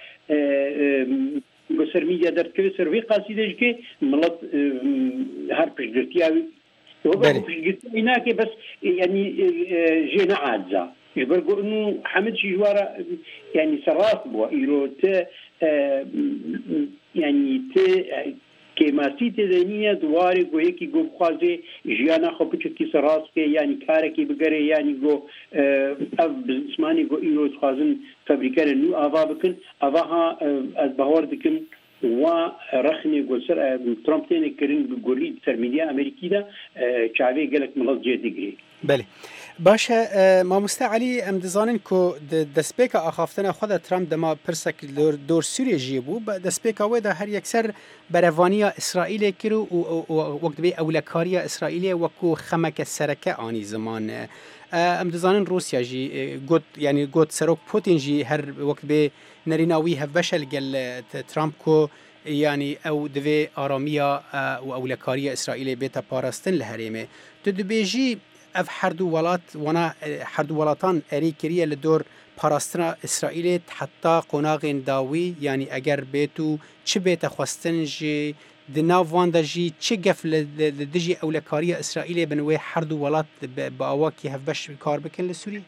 بسرمية دركوي سرفي قاسيدش كي ملط هاربش درتياوي هناك بس يعني جينا عادزة يبرقوا إنه حمد شجوارة يعني سراس بوا إيرو ت يعني ت كماسي تدنيا دواري جو هيك جو بخازي جيانا خبطش كي سراس كي يعني كاركي بقري يعني جو أب بزماني جو إيرو تخازن فابريكار نو أفا بكن أفاها أزبهور دكن ورخني قصر ترامب تاني كرين بقولي سرميديا أمريكي ده شعبي قالك ملاص جي ديجري بله باشه ما مستعلی ام دزانن کو دسپیکا اخافتن خود ترامپ دما پرسک دور دور سوریه جیبو دسپیکا و ده هر یکسر بروانیا اسرائیل کرو و وقت به اولکاریا اسرائیل و کو خمک سرکه آنی زمان ام دزانن روسیا جی گوت یعنی گوت سروک پوتین جی هر وقت به نریناوی هفشل گل ترامپ کو يعني او دوی آرامیا و اولکاریا اسرائیل بیت پاراستن لهریمه تو دبیجی اف حردو ولات وانا حردو ولاتان اری کریه لدور پاراستنا اسرائیل حتی قناغین داوی یعنی اگر بیتو چه بیت خواستن جی دناو واندا جی چه گف لدجی اولکاریا اسرائیل بنوی حردو ولات با اواکی هفبش کار بکن لسوری؟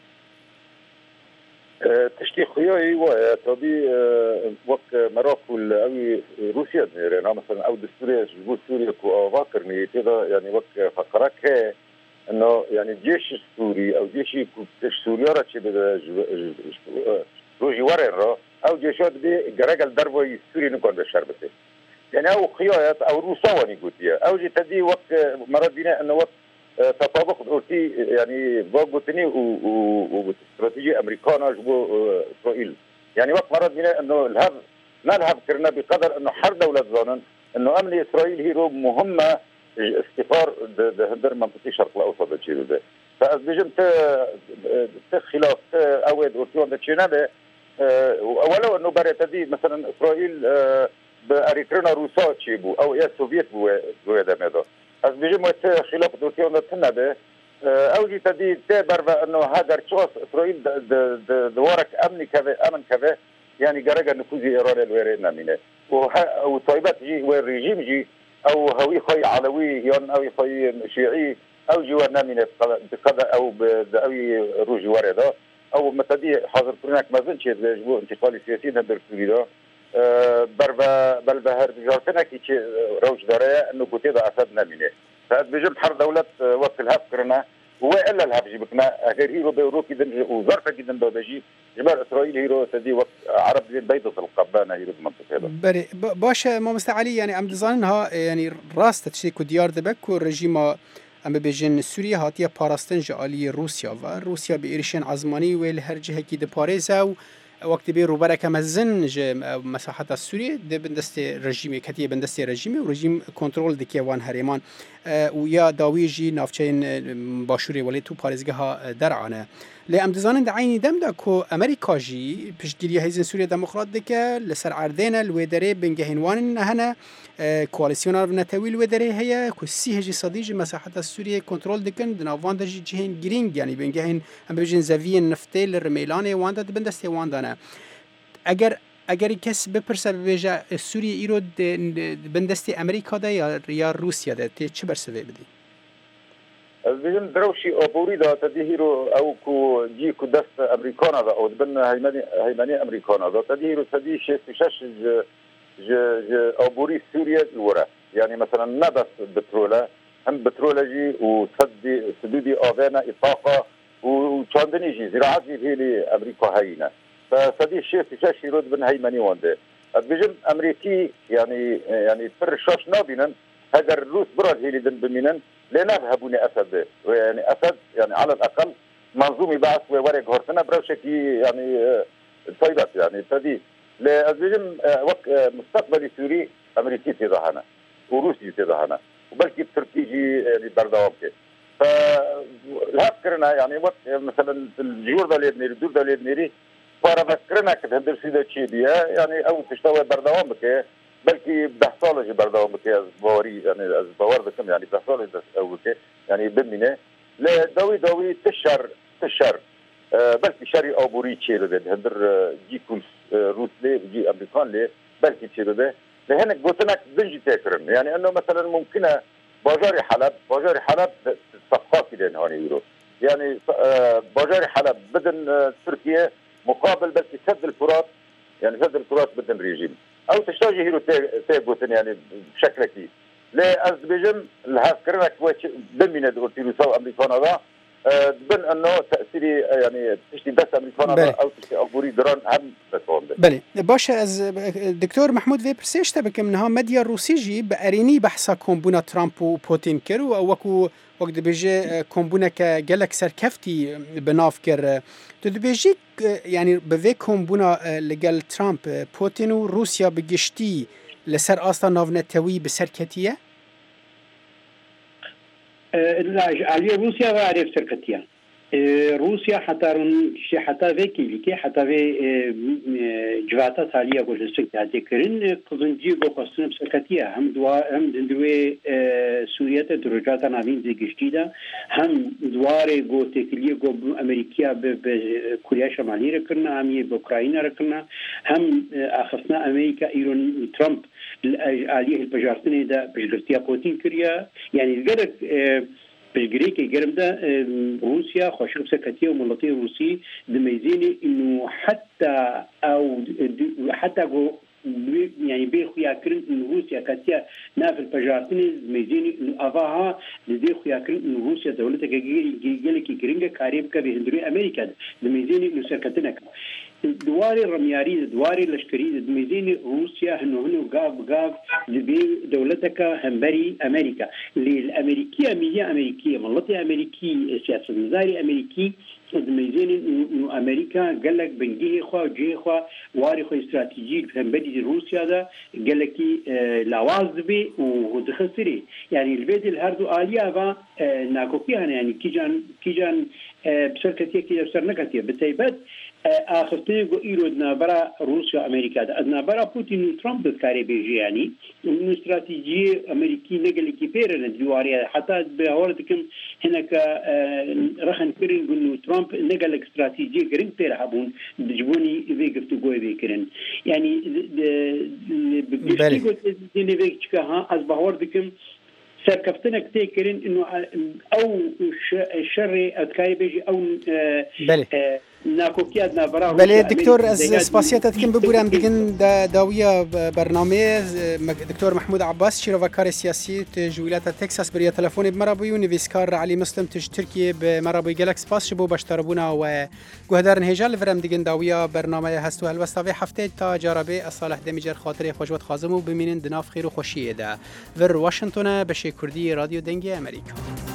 تشتي خوياي وطبي وقت مراكل أوي روسيا يعني مثلا أو دستورية جبوت سوريا كو أفاكرني كذا يعني وقت فقرك هي إنه يعني الجيش السوري أو جيش جيش سوريا راتشي بده روجي ورا أو جيشات دي جرجل دربو السوري نكون بالشربته يعني أو خيايات أو روسواني قلتيها أو جي تدي وقت مرات بينا إنه وقت تطابق أوتي يعني بوجوتني واستراتيجية أمريكانة جبو إسرائيل يعني وقت مرات بينا إنه الهب ما الهب كرنا بقدر إنه حر دولة زانن إنه أمن إسرائيل هي رو مهمة استفار ده هندر منطقة الشرق الأوسط ده شيء ده فأزبيجم ت تخلاف أود أوتيون ده شيء نبه ولو إنه بري تدي مثلا إسرائيل بأريترنا روسات شيبو أو يا السوفيت بو بو ده ماذا از بيجي مت خلاف دوتيون تنبه اوجي تدي تبر انه هاجر شوس اسرائيل دوارك امني كذا امن كذا يعني جرجا نفوذي ايران الويرنا منه وصايبات جي والرجيم جي او هوي خي علوي يان او خي شيعي او جوار نامينه بقضاء او بأوي روج ورده او متدي حاضر كرناك ما زنش جبو انتقالي سياسي ندر سوريا بربا بل بهر جارتنا كي روج داره انه كنت دا اسد نامينه فهاد بجم حر دولة وقت الهاب كرنا والا الهاب جبنا غير هيرو بيروكي دن وزارته جدا بيجي جمال اسرائيل هيرو تدي وقت عرب زي بيضة القبانه هيرو المنطقه هذا بري باش ما مستعلي يعني ام دزانها يعني راست تشيكو ديار دبك والرجيم اما بيجن سوريا هاتيه باراستن جالي روسيا و روسيا بإيرشين عزماني ويل هر جهه كي د باريزا وقت بي روبرك مزن مساحه السوريه د بندستي رژیم کتی بندستي رژیم و رژیم کنترل دکی وان هریمان و یا داویجی نافچین باشوری ولی تو پاریزگاه درعانه لی ام دزانن د عینی دم دا کو امریکا جی پشتگیری هیزن سوریا دموکرات دکه لسر عردین الودره بنگهنوان هنا کواليسيون نتوي الودري هي كسي هجي صديج مساحه السوريه كنترول دكن دناوان دجي جهين جرينج يعني بنجهن ام بيجن زافين نفتيل الرميلاني واندا بندستي واندانا اگر اگر کس بپرسه بيجا سوريا ايرو بندستي امريكا ده یا یا روسيا ده ته چه برسه بدي بيجن دروشي اوبوري ده تديرو او كو جي كو دست امريكانا ده او بن هيمني هيمني امريكانا ده تديرو تدي شش شش ج ج أبوري سوريا الورا يعني مثلا ما بس بترولا هم بترولجي وسدي سدودي آذانا إطاقة وشاندني جي زراعات هي لأمريكا هينا فسدي الشيء في شاشي رود بن هيماني وانده بجم أمريكي يعني يعني فرشاش نابينا هذا الروس براد هي لدن بمينن لنذهبوني أسد يعني أسد يعني على الأقل منظومي بعث وورق هرسنا بروشكي يعني الفايدات يعني فدي لازم وقت مستقبلي سوري امريكي تظهرنا وروسي تظهرنا وبلكي تركيجي يعني بردوامك فالهفكرنا يعني وقت مثلا الجور ده ليدنيري الدور ده ليدنيري فارفكرنا كتهدر سيدا تشيديا يعني او تشتوي بردوامك بلكي بحصالة بردوامك الزباوري يعني الزباور بكم يعني بحصالة اوكي يعني بمينه لا داوي داوي تشر تشر بلكي شري او بوري تشيرو ده هدر جيكوس روس لي جي امريكان لي بلكي تشيرو ده لهنك قلتلك بنجي تاكرن يعني انه مثلا ممكنه باجاري حلب باجاري حلب صفقات لين هون يورو يعني باجاري حلب بدن تركيا مقابل بلكي سد الفرات يعني سد الفرات بدن ريجيم او تشتاجي هيرو تاغوتن يعني بشكل كي لا ازبيجم الهافكرنك دمينا قلت له سو امريكان هذا بن انه تاثيري يعني تشتي بس امريكان او تشتي ابوري دران هم بتوند بله باش از دكتور محمود في برسيش تبك منها مديا روسي جي باريني بحثا كومبونا ترامب وبوتين كر وكو وقت بيجي كومبونا كجلك سركفتي بنافكر تدبيجي يعني بفي كومبونا لقال ترامب بوتين وروسيا بجشتي لسر اصلا نافنتوي بسركتيه لا على روسيا وعرف سركتيا روسيا حتى شي حتى في كيليكي حتى في جواتا تاليا بوجستك تذكرين قضنجي بوقسن بسركتيا هم دوا هم دندوي سوريا درجات نامين ديجشتيدا هم دواري جو تكليه جو امريكا بكوريا الشماليه ركنا هم باوكرانيا ركنا هم اخذنا امريكا ايران ترامب عليه البجارتني ده بجرتيا بوتين كوريا يعني الجرك بالجريكي جرم ده روسيا خوشك سكتيه وملطيه روسي دميزيني انه حتى او حتى جو يعني بيخويا كرن ان روسيا كاتيا نافل بجارتني دميزيني انه افاها دي خويا كرن ان روسيا دولتك جيلكي كرينجا كاريب كبي امريكا دميزيني انه سكتنك دواري الرمياري دواري الاشكري دميزيني روسيا هنو هنو قاب قاب دبي دولتك همبري امريكا للامريكيه مية امريكيه ملطي امريكي سياسه نظاري امريكي دميزيني انه امريكا قال لك بنجي خو جي خو واري خو استراتيجي همبري روسيا ده قال لك لاواز بي ودخسري يعني البيت الهردو اليا با ناكوكي يعني كيجان كيجان بسركتيه كي بسرنكتيه بتيبات آخرتني جو إيرود نابرا روسيا أمريكا ده نابرا بوتين وترامب دكاري بيجي يعني إنه استراتيجية أمريكي نقل كبيرة الدوارية حتى بهوردكم هناك رخن كرين إنه ترامب نقل استراتيجية كرين بيرهبون بجبوني فيك فتوجوي بيكرين يعني بيجي جو تيجي فيك كها از بهوردكم سركفتنك تيكرين انه او شر اتكاي بيجي او بله ناكوكيات نافرا بله دكتور از سپاسیتت کم ببورم دیگن دا داویا برنامه دکتور محمود عباس شیروکار سیاسی تجویلات تکساس بریا تلفن بمرابوی و نویسکار علی مسلم تج ترکیه بمرابوی گلکس سپاس شبو باشتربونا و گهدار هجال فرم دیگن داویا برنامه هستو هلوستاوی هفته تا جرابه صالح دمیجر خاطر خوشوت خازم و ببینین دناف خیر و خوشیه ده ور واشنگتن بشه کردی رادیو دنگی امریکا.